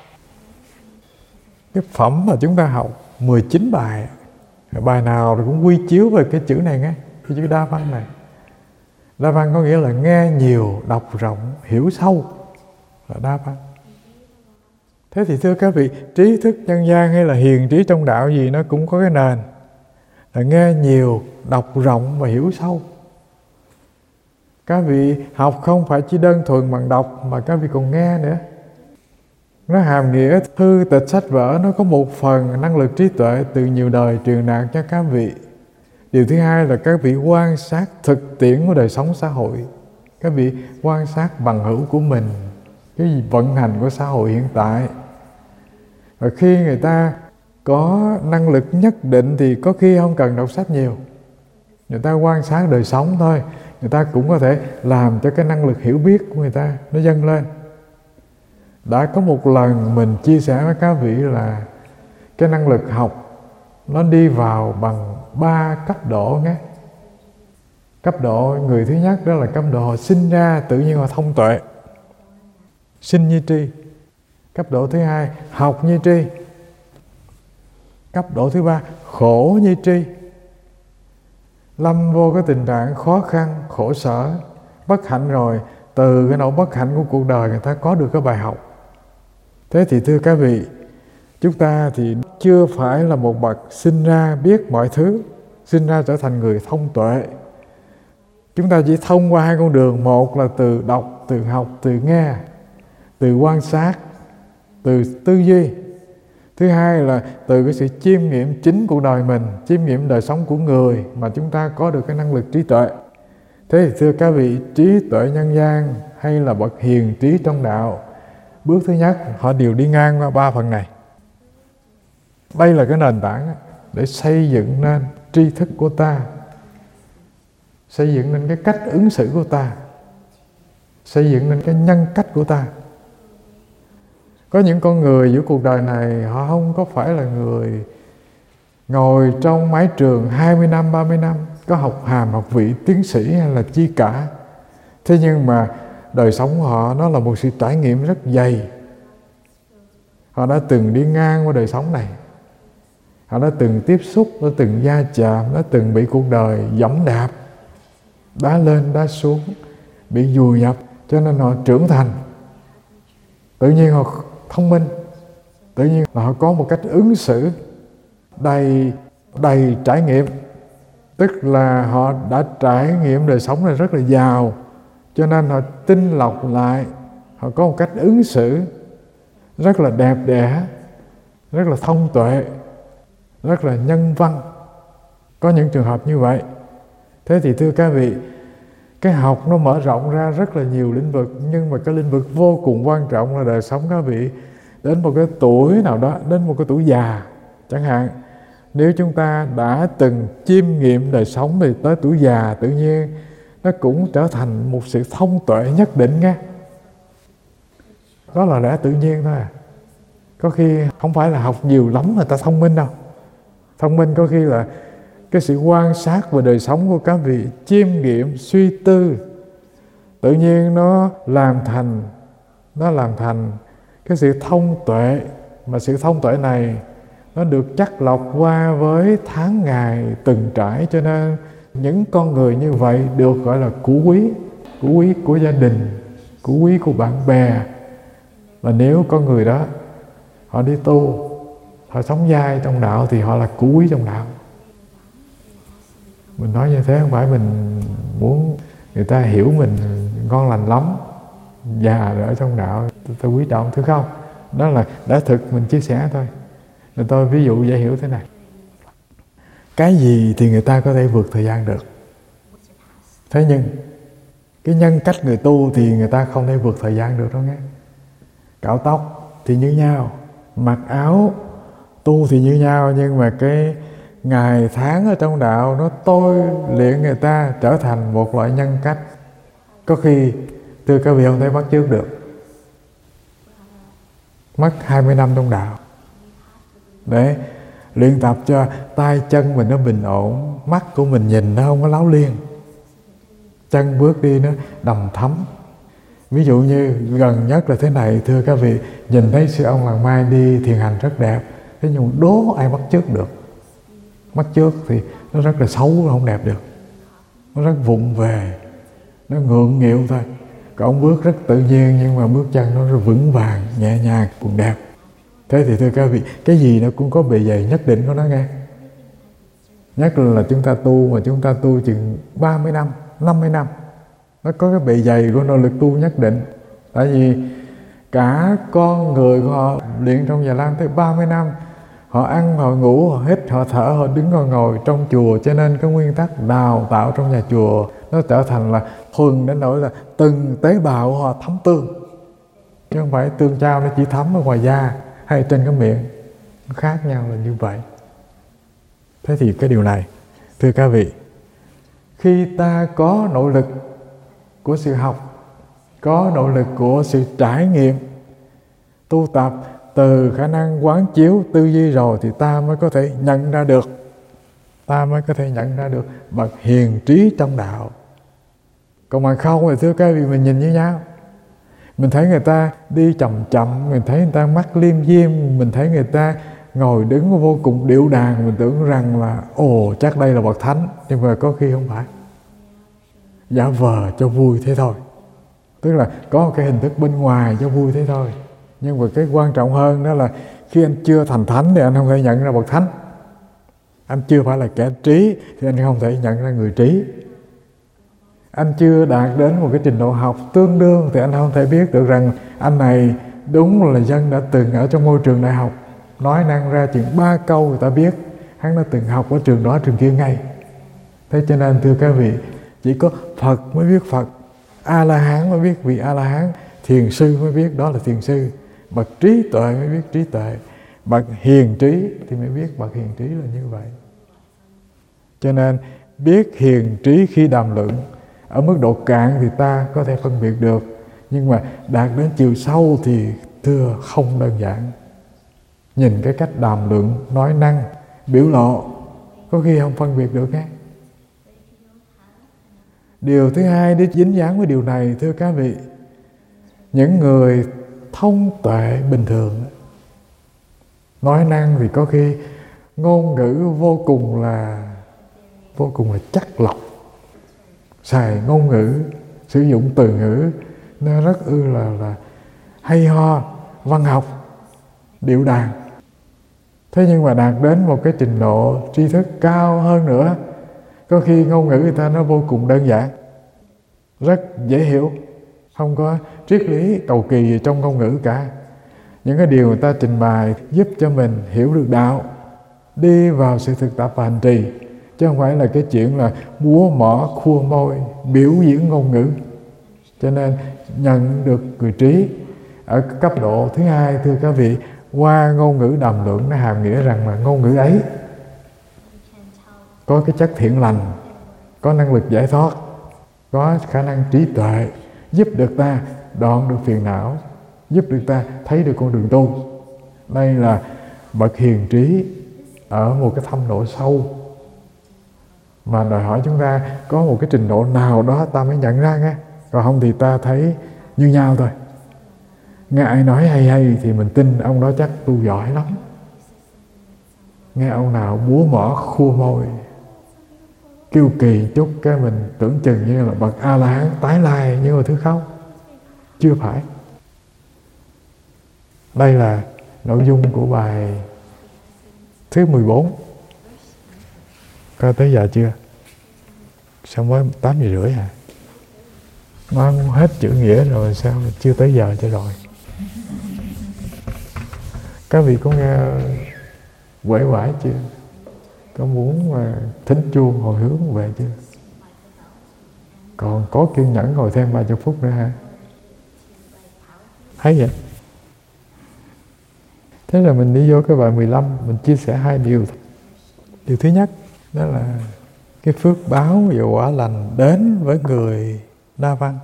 Cái phẩm mà chúng ta học 19 bài, bài nào cũng quy chiếu về cái chữ này nghe, cái chữ Đa Văn này. Đa Văn có nghĩa là nghe nhiều, đọc rộng, hiểu sâu, là Đa Văn. Thế thì thưa các vị, trí thức nhân gian hay là hiền trí trong đạo gì nó cũng có cái nền là nghe nhiều, đọc rộng và hiểu sâu. Các vị học không phải chỉ đơn thuần bằng đọc mà các vị còn nghe nữa. Nó hàm nghĩa thư tịch sách vở, nó có một phần năng lực trí tuệ từ nhiều đời truyền đạt cho các vị. Điều thứ hai là các vị quan sát thực tiễn của đời sống xã hội. Các vị quan sát bằng hữu của mình, cái vận hành của xã hội hiện tại. Và khi người ta có năng lực nhất định thì có khi không cần đọc sách nhiều. Người ta quan sát đời sống thôi, người ta cũng có thể làm cho cái năng lực hiểu biết của người ta nó dâng lên. Đã có một lần mình chia sẻ với các vị là cái năng lực học nó đi vào bằng 3 cấp độ nhé. Cấp độ người thứ nhất đó là cấp độ họ sinh ra tự nhiên họ thông tuệ, sinh như tri. Cấp độ thứ hai học như tri. Cấp độ thứ ba khổ như tri. Lâm vô cái tình trạng khó khăn, khổ sở, bất hạnh rồi, từ cái nỗi bất hạnh của cuộc đời người ta có được cái bài học. Thế thì thưa các vị, chúng ta thì chưa phải là một bậc sinh ra biết mọi thứ, sinh ra trở thành người thông tuệ. Chúng ta chỉ thông qua hai con đường, một là từ đọc, từ học, từ nghe, từ quan sát, từ tư duy. Thứ hai là từ cái sự chiêm nghiệm chính cuộc đời mình, chiêm nghiệm đời sống của người mà chúng ta có được cái năng lực trí tuệ. Thế thì thưa các vị, trí tuệ nhân gian hay là bậc hiền trí trong đạo, bước thứ nhất họ đều đi ngang qua ba phần này. Đây là cái nền tảng để xây dựng nên tri thức của ta, xây dựng nên cái cách ứng xử của ta, xây dựng nên cái nhân cách của ta. Có những con người giữa cuộc đời này họ không có phải là người ngồi trong mái trường 20 năm, 30 năm, có học hàm, học vị, tiến sĩ hay là chi cả. Thế nhưng mà đời sống của họ nó là một sự trải nghiệm rất dày. Họ đã từng đi ngang qua đời sống này, họ đã từng tiếp xúc, đã từng va chạm, đã từng bị cuộc đời giẫm đạp, đá lên đá xuống, bị vùi nhập, cho nên họ trưởng thành. Tự nhiên họ thông minh, tự nhiên là họ có một cách ứng xử đầy trải nghiệm. Tức là họ đã trải nghiệm đời sống này rất là giàu, cho nên họ tinh lọc lại, họ có một cách ứng xử rất là đẹp đẽ, rất là thông tuệ, rất là nhân văn. Có những trường hợp như vậy. Thế thì thưa các vị, cái học nó mở rộng ra rất là nhiều lĩnh vực, nhưng mà cái lĩnh vực vô cùng quan trọng là đời sống các vị đến một cái tuổi nào đó, đến một cái tuổi già chẳng hạn. Nếu chúng ta đã từng chiêm nghiệm đời sống thì tới tuổi già tự nhiên nó cũng trở thành một sự thông tuệ nhất định nghe. Đó là lẽ tự nhiên thôi à. Có khi không phải là học nhiều lắm mà ta thông minh đâu. Thông minh có khi là cái sự quan sát về đời sống của các vị, chiêm nghiệm, suy tư, tự nhiên nó làm thành cái sự thông tuệ. Mà sự thông tuệ này nó được chắc lọc qua với tháng ngày từng trải, cho nên những con người như vậy được gọi là củ quý của gia đình, củ quý của bạn bè. Và nếu con người đó họ đi tu, họ sống dai trong đạo thì họ là củ quý trong đạo. Mình nói như thế không phải mình muốn người ta hiểu mình ngon lành lắm, già rồi ở trong đạo tôi quý trọng, thứ không. Đó là đã thực mình chia sẻ thôi. Rồi tôi ví dụ dễ hiểu thế này. Cái gì thì người ta có thể vượt thời gian được. Thế nhưng cái nhân cách người tu thì người ta không thể vượt thời gian được đâu nghe. Cạo tóc thì như nhau, mặc áo tu thì như nhau, nhưng mà cái ngày tháng ở trong đạo nó tôi luyện người ta trở thành một loại nhân cách. Có khi thưa các vị không thể bắt chước được. Mất 20 năm trong đạo để luyện tập cho tay chân mình nó bình ổn, mắt của mình nhìn nó không có láo liên, chân bước đi nó đầm thấm. Ví dụ như gần nhất là thế này, thưa các vị, nhìn thấy sư ông Làng Mai đi thiền hành rất đẹp, thế nhưng đố ai bắt chước được. Bắt chước thì nó rất là xấu, nó không đẹp được, nó rất vụng về, nó ngượng nghịu thôi. Còn ông bước rất tự nhiên, nhưng mà bước chân nó rất vững vàng, nhẹ nhàng, cũng đẹp. Thế thì thưa các vị, cái gì nó cũng có bề dày nhất định của nó nghe. Nhất là chúng ta tu, mà chúng ta tu chừng 30 năm, 50 năm, nó có cái bề dày của nội lực tu nhất định. Tại vì cả con người của họ luyện trong Già Lam tới 30 năm, họ ăn, họ ngủ, họ hít, họ thở, họ đứng, họ ngồi trong chùa. Cho nên cái nguyên tắc đào tạo trong nhà chùa nó trở thành là thuần đến nỗi là từng tế bào của họ thấm tương, chứ không phải tương trao nó chỉ thấm ở ngoài da hay trên cái miệng. Nó khác nhau là như vậy. Thế thì cái điều này, thưa các vị, khi ta có nội lực của sự học, có nội lực của sự trải nghiệm, tu tập từ khả năng quán chiếu tư duy rồi, thì ta mới có thể nhận ra được, bậc hiền trí trong đạo. Còn mà không thì thưa các vị, mình nhìn như nhau, mình thấy người ta đi chậm chậm, mình thấy người ta mắt liêm diêm, mình thấy người ta ngồi đứng vô cùng điệu đàng, mình tưởng rằng là ồ chắc đây là bậc thánh, nhưng mà có khi không phải. giả vờ cho vui thế thôi. Tức là có một cái hình thức bên ngoài cho vui thế thôi. Nhưng mà cái quan trọng hơn đó là khi anh chưa thành thánh thì anh không thể nhận ra bậc thánh. Anh chưa phải là kẻ trí thì anh không thể nhận ra người trí. Anh chưa đạt đến một cái trình độ học tương đương thì anh không thể biết được rằng anh này đúng là dân đã từng ở trong môi trường đại học, nói năng ra chừng 3 câu người ta biết hắn đã từng học ở trường đó trường kia ngay. Thế cho nên thưa các vị, chỉ có Phật mới biết Phật, A-la-hán mới biết vị A-la-hán, thiền sư mới biết đó là thiền sư, bậc trí tuệ mới biết trí tuệ, bậc hiền trí thì mới biết bậc hiền trí là như vậy. Cho nên biết hiền trí khi đàm luận, ở mức độ cạn thì ta có thể phân biệt được, nhưng mà đạt đến chiều sâu thì thưa không đơn giản. Nhìn cái cách đàm luận, nói năng, biểu lộ, có khi không phân biệt được nghe. Điều thứ hai để dính dáng với điều này, thưa các vị, những người thông tuệ bình thường, nói năng thì có khi ngôn ngữ vô cùng là chắc lọc, xài ngôn ngữ, sử dụng từ ngữ nó rất là hay ho, văn học, điệu đàn. Thế nhưng mà đạt đến một cái trình độ tri thức cao hơn nữa, có khi ngôn ngữ người ta nó vô cùng đơn giản, rất dễ hiểu, không có triết lý cầu kỳ gì trong ngôn ngữ cả. Những cái điều người ta trình bày giúp cho mình hiểu được đạo, đi vào sự thực tập và hành trì, chứ không phải là cái chuyện là múa mỏ khua môi biểu diễn ngôn ngữ. Cho nên nhận được người trí ở cấp độ thứ hai, thưa các vị, qua ngôn ngữ đàm luận nó hàm nghĩa rằng là ngôn ngữ ấy có cái chất thiện lành, có năng lực giải thoát, có khả năng trí tuệ, giúp được ta đoạn được phiền não, giúp được ta thấy được con đường tu. Đây là bậc hiền trí ở một cái thâm độ sâu mà đòi hỏi chúng ta có một cái trình độ nào đó ta mới nhận ra nghe. Còn không thì ta thấy như nhau thôi. Nghe ai nói hay hay thì mình tin ông đó chắc tu giỏi lắm. Nghe ông nào búa mỏ khua môi kiêu kỳ chút cái mình tưởng chừng như là bậc A-la-hán tái lai, nhưng mà thứ không, chưa phải. Đây là nội dung của bài thứ 14. Coi tới giờ chưa? Sao mới 8:30 hả? Nói hết chữ nghĩa rồi sao chưa tới giờ cho rồi? Các vị có nghe quể quải chưa? Có muốn mà thính chuông hồi hướng về chưa? Còn có kiên nhẫn ngồi thêm 30 phút nữa hả? Thấy vậy? Thế là mình đi vô cái bài 15, mình chia sẻ 2 điều. Điều thứ nhất đó là cái phước báo và quả lành đến với người đa văn.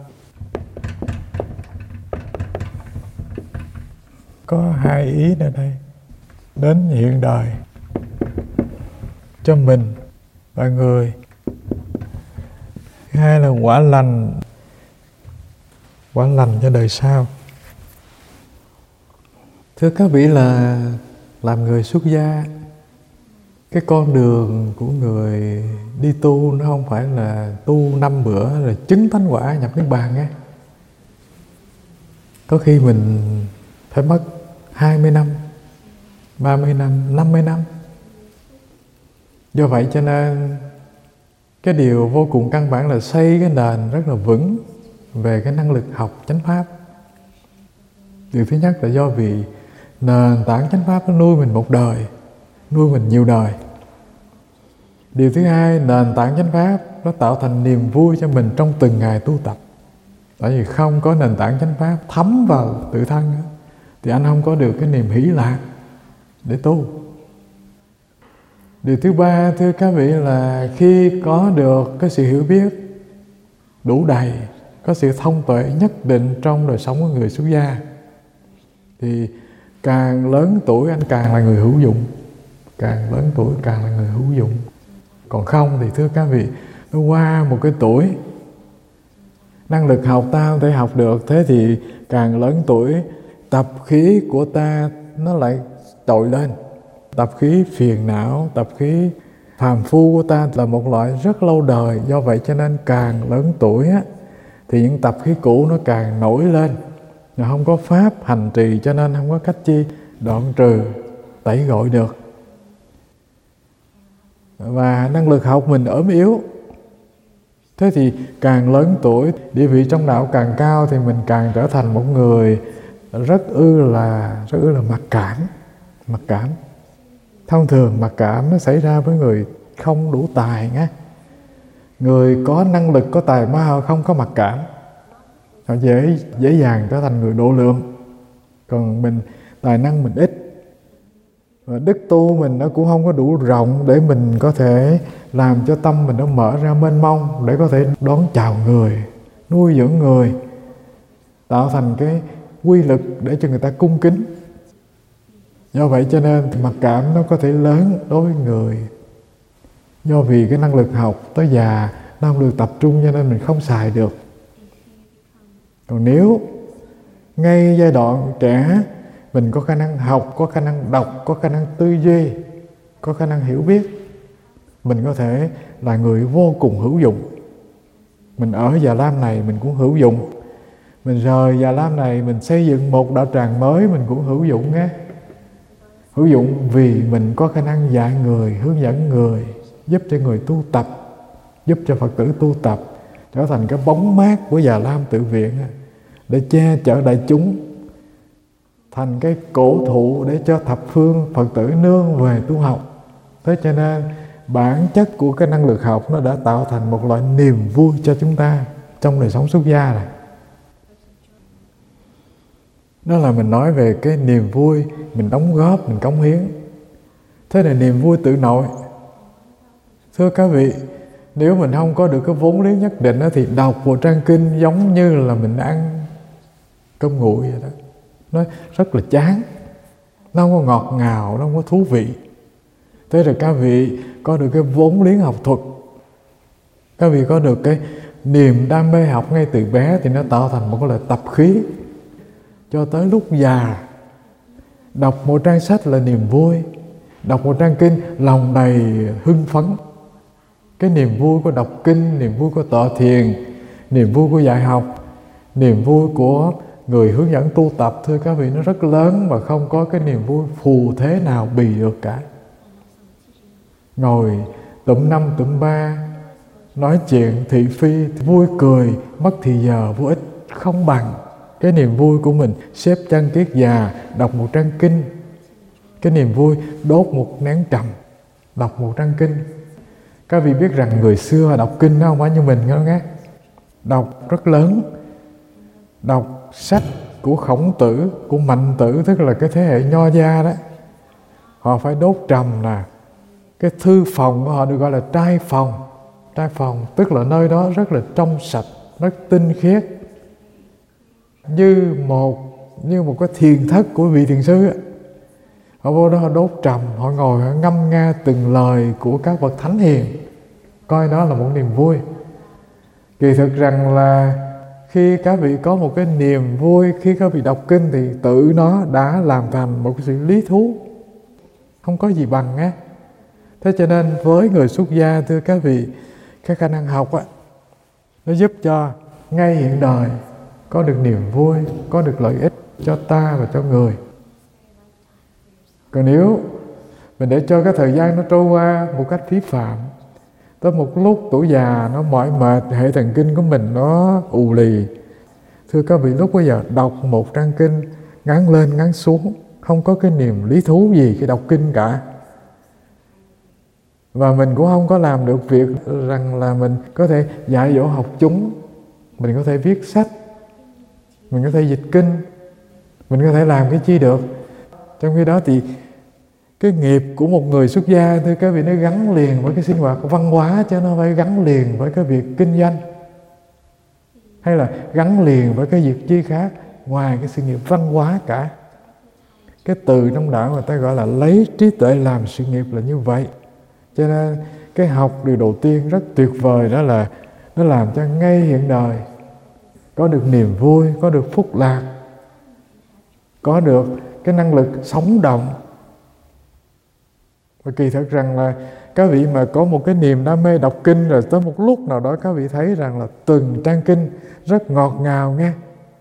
Có 2 ý ở đây. Đến hiện đời cho mình và người. Thứ hai là quả lành cho đời sau. Thưa các vị, là làm người xuất gia, cái con đường của người đi tu nó không phải là tu 5 bữa rồi chứng thánh quả nhập niết bàn nghe. Có khi mình phải mất 20 năm, 30 năm, 50 năm. Do vậy cho nên cái điều vô cùng căn bản là xây cái nền rất là vững về cái năng lực học chánh pháp. Điều thứ nhất là do vì nền tảng chánh pháp nó nuôi mình một đời, nuôi mình nhiều đời. Điều thứ hai, nền tảng chánh pháp nó tạo thành niềm vui cho mình trong từng ngày tu tập. Tại vì không có nền tảng chánh pháp thấm vào tự thân thì anh không có được cái niềm hỷ lạc để tu. Điều thứ ba, thưa các vị, là khi có được cái sự hiểu biết đủ đầy, có sự thông tuệ nhất định trong đời sống của người xuất gia, thì càng lớn tuổi anh càng là người hữu dụng. Càng lớn tuổi càng là người hữu dụng. Còn không thì thưa các vị, nó qua một cái tuổi, năng lực học ta không thể học được. Thế thì càng lớn tuổi, tập khí của ta nó lại trội lên. Tập khí phiền não, tập khí phàm phu của ta là một loại rất lâu đời. Do vậy cho nên càng lớn tuổi á, thì những tập khí cũ nó càng nổi lên. Mà không có pháp hành trì cho nên không có cách chi đoạn trừ, tẩy gọi được. Và năng lực học mình ốm yếu. Thế thì càng lớn tuổi, địa vị trong đạo càng cao thì mình càng trở thành một người rất ư là mặc cảm. Thông thường mặc cảm nó xảy ra với người không đủ tài nhé. Người có năng lực, có tài mà họ không có mặc cảm, họ dễ dàng trở thành người độ lượng. Còn mình tài năng mình ít, và đức tu mình nó cũng không có đủ rộng để mình có thể làm cho tâm mình nó mở ra mênh mông để có thể đón chào người, nuôi dưỡng người, tạo thành cái quy lực để cho người ta cung kính. Do vậy cho nên mặc cảm nó có thể lớn đối với người. Do vì cái năng lực học tới già nó không được tập trung cho nên mình không xài được. Còn nếu ngay giai đoạn trẻ mình có khả năng học, có khả năng đọc, có khả năng tư duy, có khả năng hiểu biết, mình có thể là người vô cùng hữu dụng. Mình ở Già Lam này mình cũng hữu dụng. Mình rời Già Lam này mình xây dựng một đạo tràng mới mình cũng hữu dụng nghe. Hữu dụng vì mình có khả năng dạy người, hướng dẫn người, giúp cho người tu tập, giúp cho Phật tử tu tập, trở thành cái bóng mát của Già Lam Tự Viện để che chở đại chúng, thành cái cổ thụ để cho thập phương Phật tử nương về tu học. Thế cho nên bản chất của cái năng lực học nó đã tạo thành một loại niềm vui cho chúng ta trong đời sống xuất gia này. Đó là mình nói về cái niềm vui mình đóng góp, mình cống hiến. Thế là niềm vui tự nội. Thưa các vị, nếu mình không có được cái vốn liếng nhất định đó, thì đọc một trang kinh giống như là mình ăn cơm nguội vậy đó. Nó rất là chán, nó không có ngọt ngào, nó không có thú vị. Thế rồi các vị có được cái vốn liếng học thuật, các vị có được cái niềm đam mê học ngay từ bé, thì nó tạo thành một cái loại tập khí. Cho tới lúc già, đọc một trang sách là niềm vui, đọc một trang kinh lòng đầy hưng phấn. Cái niềm vui của đọc kinh, niềm vui của tọa thiền, niềm vui của dạy học, niềm vui của người hướng dẫn tu tập, thưa các vị, nó rất lớn và không có cái niềm vui phù thế nào bì được cả. Ngồi tụm năm tụm ba, nói chuyện thị phi, vui cười, mất thì giờ vô ích, không bằng cái niềm vui của mình xếp chân kiết già, đọc một trang kinh. Cái niềm vui đốt một nén trầm, đọc một trang kinh. Các vị biết rằng người xưa đọc kinh nó không phải như mình đâu nghe. Đọc rất lớn, đọc sách của Khổng Tử, của Mạnh Tử, tức là cái thế hệ nho gia đó. Họ phải đốt trầm nè. Cái thư phòng của họ được gọi là trai phòng. Trai phòng tức là nơi đó rất là trong sạch, rất tinh khiết, như một cái thiền thất của vị thiền sư. Họ vô đó họ đốt trầm, họ ngồi họ ngâm nga từng lời của các bậc thánh hiền, coi đó là một niềm vui. Kỳ thực rằng là khi các vị có một cái niềm vui khi các vị đọc kinh thì tự nó đã làm thành một cái sự lý thú, không có gì bằng á. Thế cho nên với người xuất gia, thưa các vị, cái khả năng học á, nó giúp cho ngay hiện đời có được niềm vui, có được lợi ích cho ta và cho người. Còn nếu mình để cho cái thời gian nó trôi qua một cách phí phạm, tới một lúc tuổi già nó mỏi mệt, hệ thần kinh của mình nó ù lì, thưa các vị, lúc bây giờ đọc một trang kinh ngắn lên ngắn xuống, không có cái niềm lý thú gì khi đọc kinh cả. Và mình cũng không có làm được việc rằng là mình có thể dạy dỗ học chúng, mình có thể viết sách, mình có thể dịch kinh, mình có thể làm cái chi được. Trong khi đó thì cái nghiệp của một người xuất gia, thưa các vị, nó gắn liền với cái sinh hoạt văn hóa, chứ nó phải gắn liền với cái việc kinh doanh, hay là gắn liền với cái việc chi khác ngoài cái sự nghiệp văn hóa cả. Cái từ trong đạo người ta gọi là lấy trí tuệ làm sự nghiệp là như vậy. Cho nên cái học điều đầu tiên rất tuyệt vời, đó là nó làm cho ngay hiện đời có được niềm vui, có được phúc lạc, có được cái năng lực sống động. Và kỳ thực rằng là các vị mà có một cái niềm đam mê đọc kinh, rồi tới một lúc nào đó các vị thấy rằng là từng trang kinh rất ngọt ngào nghe,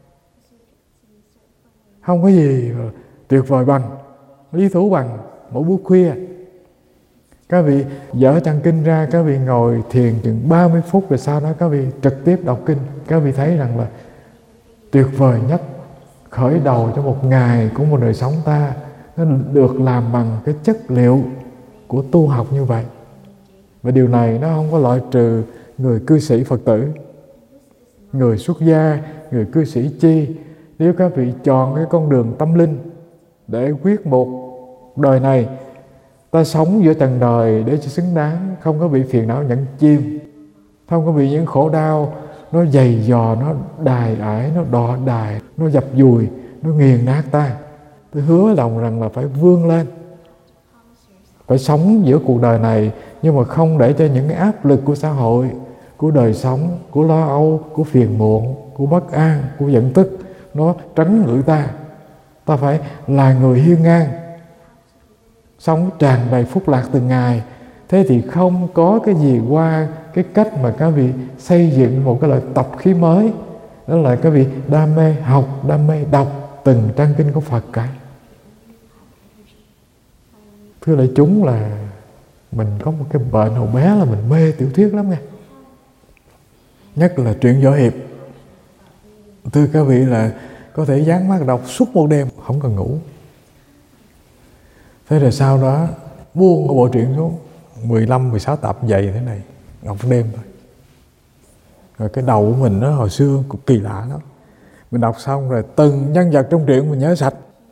không có gì tuyệt vời bằng, lý thú bằng mỗi buổi khuya. Các vị dở trang kinh ra, các vị ngồi thiền chừng 30 phút, rồi sau đó các vị trực tiếp đọc kinh. Các vị thấy rằng là tuyệt vời nhất, khởi đầu cho một ngày của một đời sống ta, nó được làm bằng cái chất liệu của tu học như vậy. Và điều này nó không có loại trừ người cư sĩ Phật tử, người xuất gia, người cư sĩ chi. Nếu các vị chọn cái con đường tâm linh để quyết một đời này ta sống giữa trần đời để cho xứng đáng, không có bị phiền não nhẫn chim, không có bị những khổ đau nó dày dò, nó đài ải, nó đọ đài, nó dập dùi, nó nghiền nát ta. Tôi hứa lòng rằng là phải vươn lên, phải sống giữa cuộc đời này, nhưng mà không để cho những cái áp lực của xã hội, của đời sống, của lo âu, của phiền muộn, của bất an, của giận tức nó trấn ngự ta. Ta phải là người hiên ngang, sống tràn đầy phúc lạc từng ngày. Thế thì không có cái gì qua cái cách mà các vị xây dựng một cái loại tập khí mới, đó là các vị đam mê học, đam mê đọc từng trang kinh của Phật cả. Thưa đại chúng, là mình có một cái bệnh hồi bé là mình mê tiểu thuyết lắm nghe, nhất là truyện võ hiệp. Thưa các vị, là có thể dán mắt đọc suốt một đêm không cần ngủ. Thế rồi sau đó buông cái bộ truyện xuống, 15-16 tập dày thế này, đọc đêm thôi. Rồi cái đầu của mình nó hồi xưa cực kỳ lạ lắm. Mình đọc xong rồi từng nhân vật trong truyện mình nhớ sạch,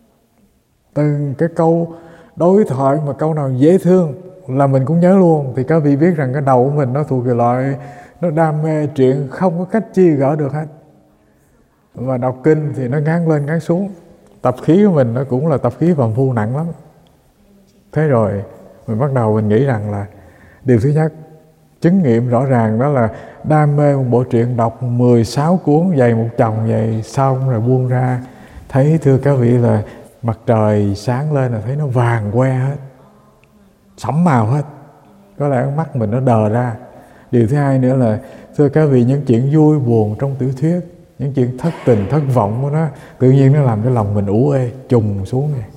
từng cái câu đối thoại mà câu nào dễ thương là mình cũng nhớ luôn. Thì các vị biết rằng cái đầu của mình nó thuộc về loại nó đam mê truyện không có cách chi gỡ được hết. Và đọc kinh thì nó ngán lên ngán xuống. Tập khí của mình nó cũng là tập khí phàm phu nặng lắm. Thế rồi mình bắt đầu mình nghĩ rằng là điều thứ nhất, chứng nghiệm rõ ràng đó là đam mê một bộ truyện, đọc 16 cuốn dày một chồng vậy, xong rồi buông ra thấy, thưa các vị, là mặt trời sáng lên là thấy nó vàng que hết, sẫm màu hết. Có lẽ mắt mình nó đờ ra. Điều thứ hai nữa là, thưa các vị, những chuyện vui buồn trong tiểu thuyết, những chuyện thất tình thất vọng của nó, tự nhiên nó làm cái lòng mình ủ ê, trùng xuống này.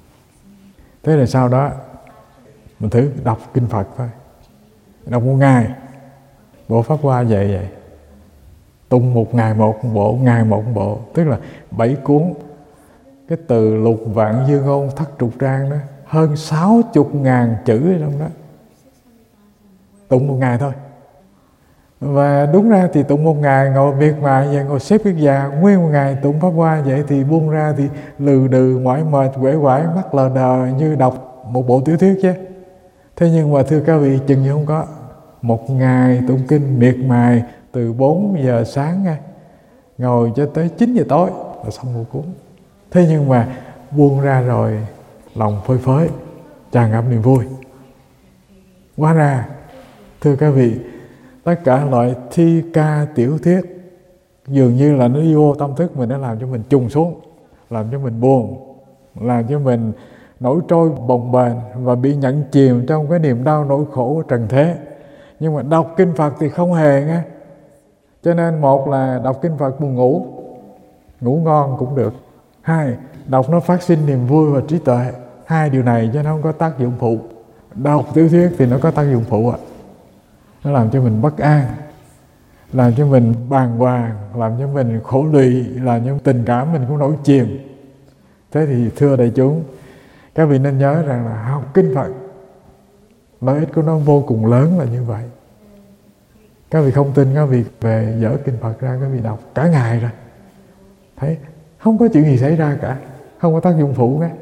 Thế là sau đó mình thử đọc kinh Phật thôi, đọc một ngày bộ Pháp Hoa vậy, tung một ngày một bộ, ngày một bộ, tức là 7 cuốn. Cái từ Lục Vạn Dương Ngôn Thất Trục Trang đó, hơn 60.000 chữ ở trong đó, tụng một ngày thôi. Và đúng ra thì tụng một ngày ngồi miệt mài và ngồi xếp cái già nguyên một ngày tụng Pháp Hoa vậy, thì buông ra thì lừ đừ, mỏi mệt, uể oải, mắt lờ đờ như đọc một bộ tiểu thuyết chứ. Thế nhưng mà thưa các vị, chừng như không có. Một ngày tụng kinh miệt mài từ 4 giờ sáng ngay, ngồi cho tới 9 giờ tối là xong một cuốn. Thế nhưng mà buông ra rồi lòng phơi phới, tràn ngập niềm vui. Hóa ra, thưa các vị, tất cả loại thi ca tiểu thuyết dường như là nó vô tâm thức mình, nó làm cho mình trùng xuống, làm cho mình buồn, làm cho mình nổi trôi bồng bềnh và bị nhận chìm trong cái niềm đau nỗi khổ của trần thế. Nhưng mà đọc kinh Phật thì không hề nghe. Cho nên một là đọc kinh Phật buồn ngủ, ngủ ngon cũng được. Hai, đọc nó phát sinh niềm vui và trí tuệ. Hai điều này cho nó không có tác dụng phụ. Đọc tiểu thuyết thì nó có tác dụng phụ ạ. Nó làm cho mình bất an, làm cho mình bàng hoàng, làm cho mình khổ lụy, làm cho tình cảm mình cũng nổi chìm. Thế thì thưa đại chúng, các vị nên nhớ rằng là học kinh Phật, lợi ích của nó vô cùng lớn là như vậy. Các vị không tin, các vị về dở kinh Phật ra, các vị đọc cả ngày rồi, thấy không có chuyện gì xảy ra cả, không có tác dụng phụ nghe.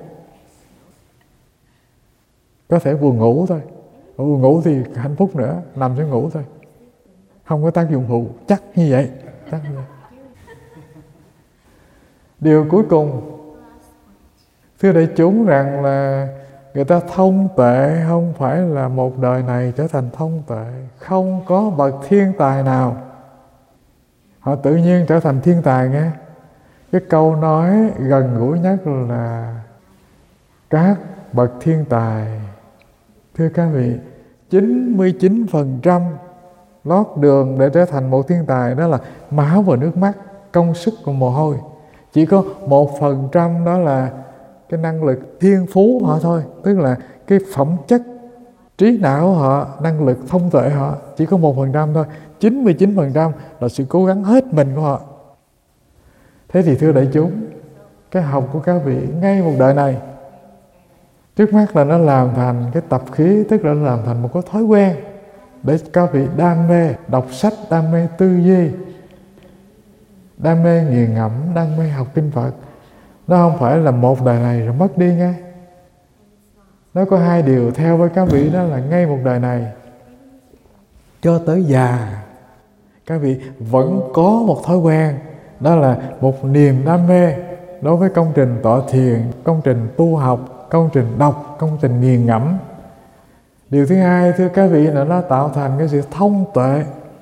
Có thể buồn ngủ thôi, buồn ngủ thì hạnh phúc nữa, nằm xuống ngủ thôi, không có tác dụng phụ, chắc như vậy, chắc như vậy. Điều cuối cùng, thưa đại chúng, rằng là người ta thông tuệ không phải là một đời này trở thành thông tuệ. Không có bậc thiên tài nào họ tự nhiên trở thành thiên tài nghe. Cái câu nói gần gũi nhất là các bậc thiên tài. Thưa các vị, 99% lót đường để trở thành một thiên tài đó là máu và nước mắt, công sức và mồ hôi. Chỉ có 1% đó là cái năng lực thiên phú họ thôi, tức là cái phẩm chất trí não họ, năng lực thông tuệ họ, chỉ có 1% thôi. 99% là sự cố gắng hết mình của họ. Thế thì thưa đại chúng, cái học của các vị ngay một đời này, trước mắt là nó làm thành cái tập khí, tức là nó làm thành một cái thói quen để các vị đam mê đọc sách, đam mê tư duy, đam mê nghiền ngẫm, đam mê học kinh Phật. Nó không phải là một đời này rồi mất đi ngay. Nó có hai điều theo với các vị, đó là ngay một đời này cho tới già, các vị vẫn có một thói quen, đó là một niềm đam mê đối với công trình tọa thiền, công trình tu học, công trình đọc, công trình nghiền ngẫm. Điều thứ hai thưa các vị là nó tạo thành cái sự thông tuệ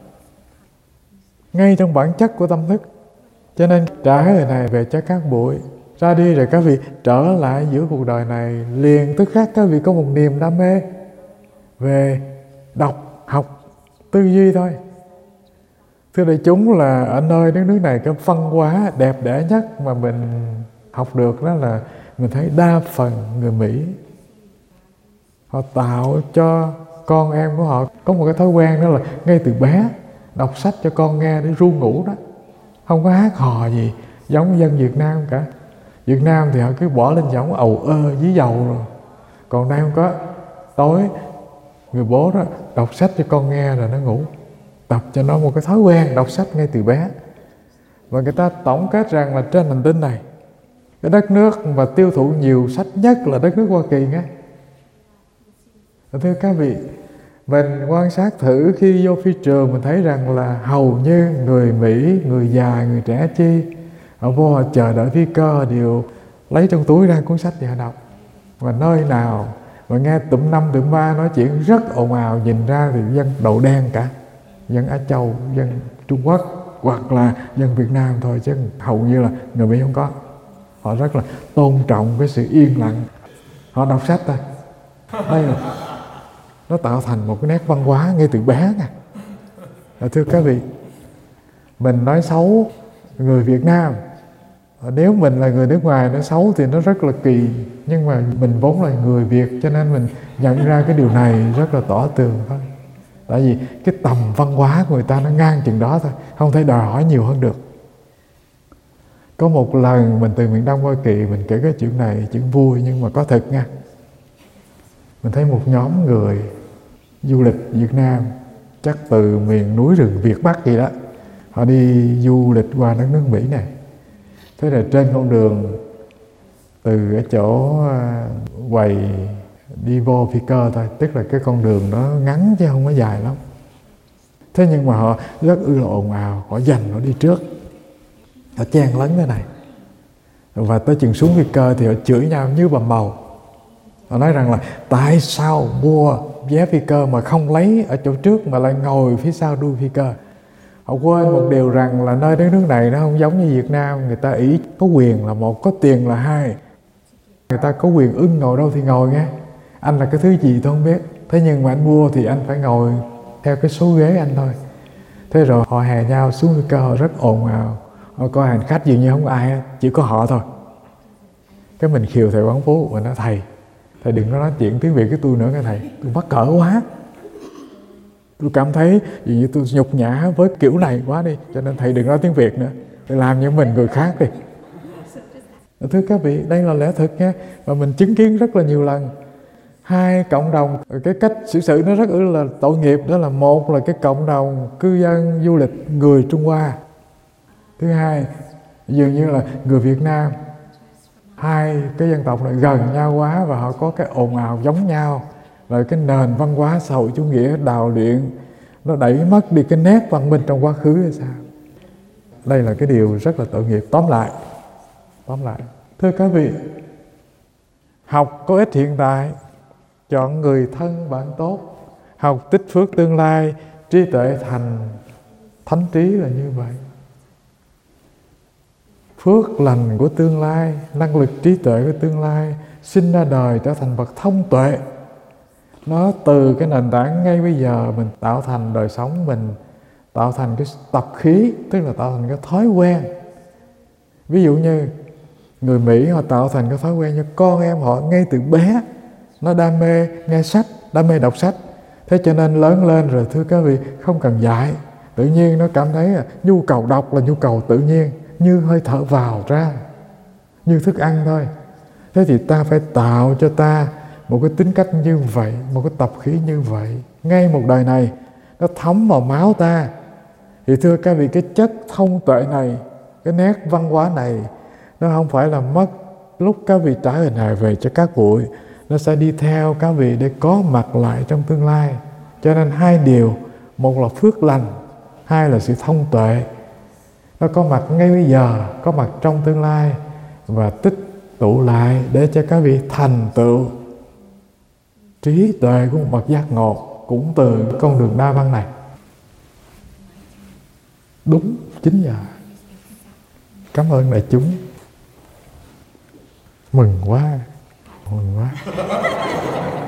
ngay trong bản chất của tâm thức. Cho nên trả cái lời này về cho các bụi, ra đi rồi các vị trở lại giữa cuộc đời này, liền tức khắc các vị có một niềm đam mê về đọc, học, tư duy thôi. Thưa đại chúng, là ở nơi đất nước này, cái văn hóa đẹp đẽ nhất mà mình học được đó là mình thấy đa phần người Mỹ, họ tạo cho con em của họ có một cái thói quen, đó là ngay từ bé đọc sách cho con nghe để ru ngủ đó. Không có hát hò gì giống dân Việt Nam cả. Việt Nam thì họ cứ bỏ lên võng ầu ơ dí dầu rồi. Còn đây không có. Tối người bố đó đọc sách cho con nghe rồi nó ngủ. Tập cho nó một cái thói quen đọc sách ngay từ bé. Và người ta tổng kết rằng là trên hành tinh này, cái đất nước mà tiêu thụ nhiều sách nhất là đất nước Hoa Kỳ nghe. Thưa các vị, mình quan sát thử khi vô phi trường, mình thấy rằng là hầu như người Mỹ, người già, người trẻ chi, họ vô họ chờ đợi phi cơ đều lấy trong túi ra cuốn sách để họ đọc. Và nơi nào mà nghe tụm năm tụm ba nói chuyện rất ồn ào, nhìn ra thì dân đầu đen cả, dân Á Châu, dân Trung Quốc hoặc là dân Việt Nam thôi, chứ hầu như là người Mỹ không có. Họ rất là tôn trọng cái sự yên lặng, họ đọc sách thôi. Đây là nó tạo thành một cái nét văn hóa ngay từ bé nè. Thưa các vị, mình nói xấu người Việt Nam, nếu mình là người nước ngoài nói xấu thì nó rất là kỳ, nhưng mà mình vốn là người Việt cho nên mình nhận ra cái điều này rất là tỏ tường thôi. Tại vì cái tầm văn hóa của người ta nó ngang chừng đó thôi, không thể đòi hỏi nhiều hơn được. Có một lần mình từ miền Đông Hoa Kỳ, mình kể cái chuyện này, chuyện vui nhưng mà có thật nha. Mình thấy một nhóm người du lịch Việt Nam, chắc từ miền núi rừng Việt Bắc gì đó, họ đi du lịch qua đất nước Mỹ này. Thế là trên con đường từ cái chỗ quầy đi vô phi cơ thôi, tức là cái con đường nó ngắn chứ không có dài lắm. Thế nhưng mà họ rất là ồn ào, họ giành, họ đi trước, họ chen lấn thế này. Và tới chừng xuống phi cơ thì họ chửi nhau như bầm bầu. Họ nói rằng là tại sao mua vé phi cơ mà không lấy ở chỗ trước mà lại ngồi phía sau đuôi phi cơ. Họ quên một điều rằng là nơi đất nước này nó không giống như Việt Nam. Người ta ý có quyền là một, có tiền là hai. Người ta có quyền ưng ngồi đâu thì ngồi nghe. Anh là cái thứ gì tôi không biết. Thế nhưng mà anh mua thì anh phải ngồi theo cái số ghế anh thôi. Thế rồi họ hè nhau xuống phi cơ, họ rất ồn ào. Họ coi hành khách dường như không có ai, chỉ có họ thôi. Cái mình khiều thầy Quán Phú và nói thầy đừng có nói chuyện tiếng Việt với tôi nữa nghe thầy, tôi mắc cỡ quá. Tôi cảm thấy dường như tôi nhục nhã với kiểu này quá đi, cho nên thầy đừng nói tiếng Việt nữa, thầy làm như mình người khác đi. Thưa các vị, đây là lẽ thực nha, và mình chứng kiến rất là nhiều lần. Hai cộng đồng, cái cách xử sự nó rất là tội nghiệp, đó là một là cái cộng đồng cư dân du lịch người Trung Hoa, thứ hai dường như là người Việt Nam. Hai cái dân tộc này gần nhau quá và họ có cái ồn ào giống nhau, rồi cái nền văn hóa xã hội chủ nghĩa đào luyện nó đẩy mất đi cái nét văn minh trong quá khứ hay sao. Đây là cái điều rất là tội nghiệp. Tóm lại, thưa các vị, học có ích hiện tại, chọn người thân bạn tốt, học tích phước tương lai, trí tuệ thành thánh trí là như vậy. Phước lành của tương lai, năng lực trí tuệ của tương lai, sinh ra đời trở thành bậc thông tuệ Nó từ cái nền tảng ngay bây giờ mình tạo thành đời sống mình, tạo thành cái tập khí, tức là tạo thành cái thói quen. Ví dụ như người Mỹ họ tạo thành cái thói quen cho con em họ ngay từ bé, nó đam mê nghe sách, đam mê đọc sách. Thế cho nên lớn lên rồi, thưa các vị, không cần dạy, tự nhiên nó cảm thấy là nhu cầu đọc là nhu cầu tự nhiên, như hơi thở vào ra, như thức ăn thôi. Thế thì ta phải tạo cho ta một cái tính cách như vậy, một cái tập khí như vậy, ngay một đời này, nó thấm vào máu ta. Thì thưa các vị, cái chất thông tuệ này, cái nét văn hóa này, nó không phải là mất lúc các vị trả hình hài về cho các bụi, nó sẽ đi theo các vị để có mặt lại trong tương lai. Cho nên hai điều, một là phước lành, hai là sự thông tuệ. Nó có mặt ngay bây giờ, có mặt trong tương lai, và tích tụ lại để cho các vị thành tựu trí tuệ của một bậc giác ngộ, cũng từ con đường đa văn này. Đúng 9 giờ. Cảm ơn đại chúng. Mừng quá, mừng quá.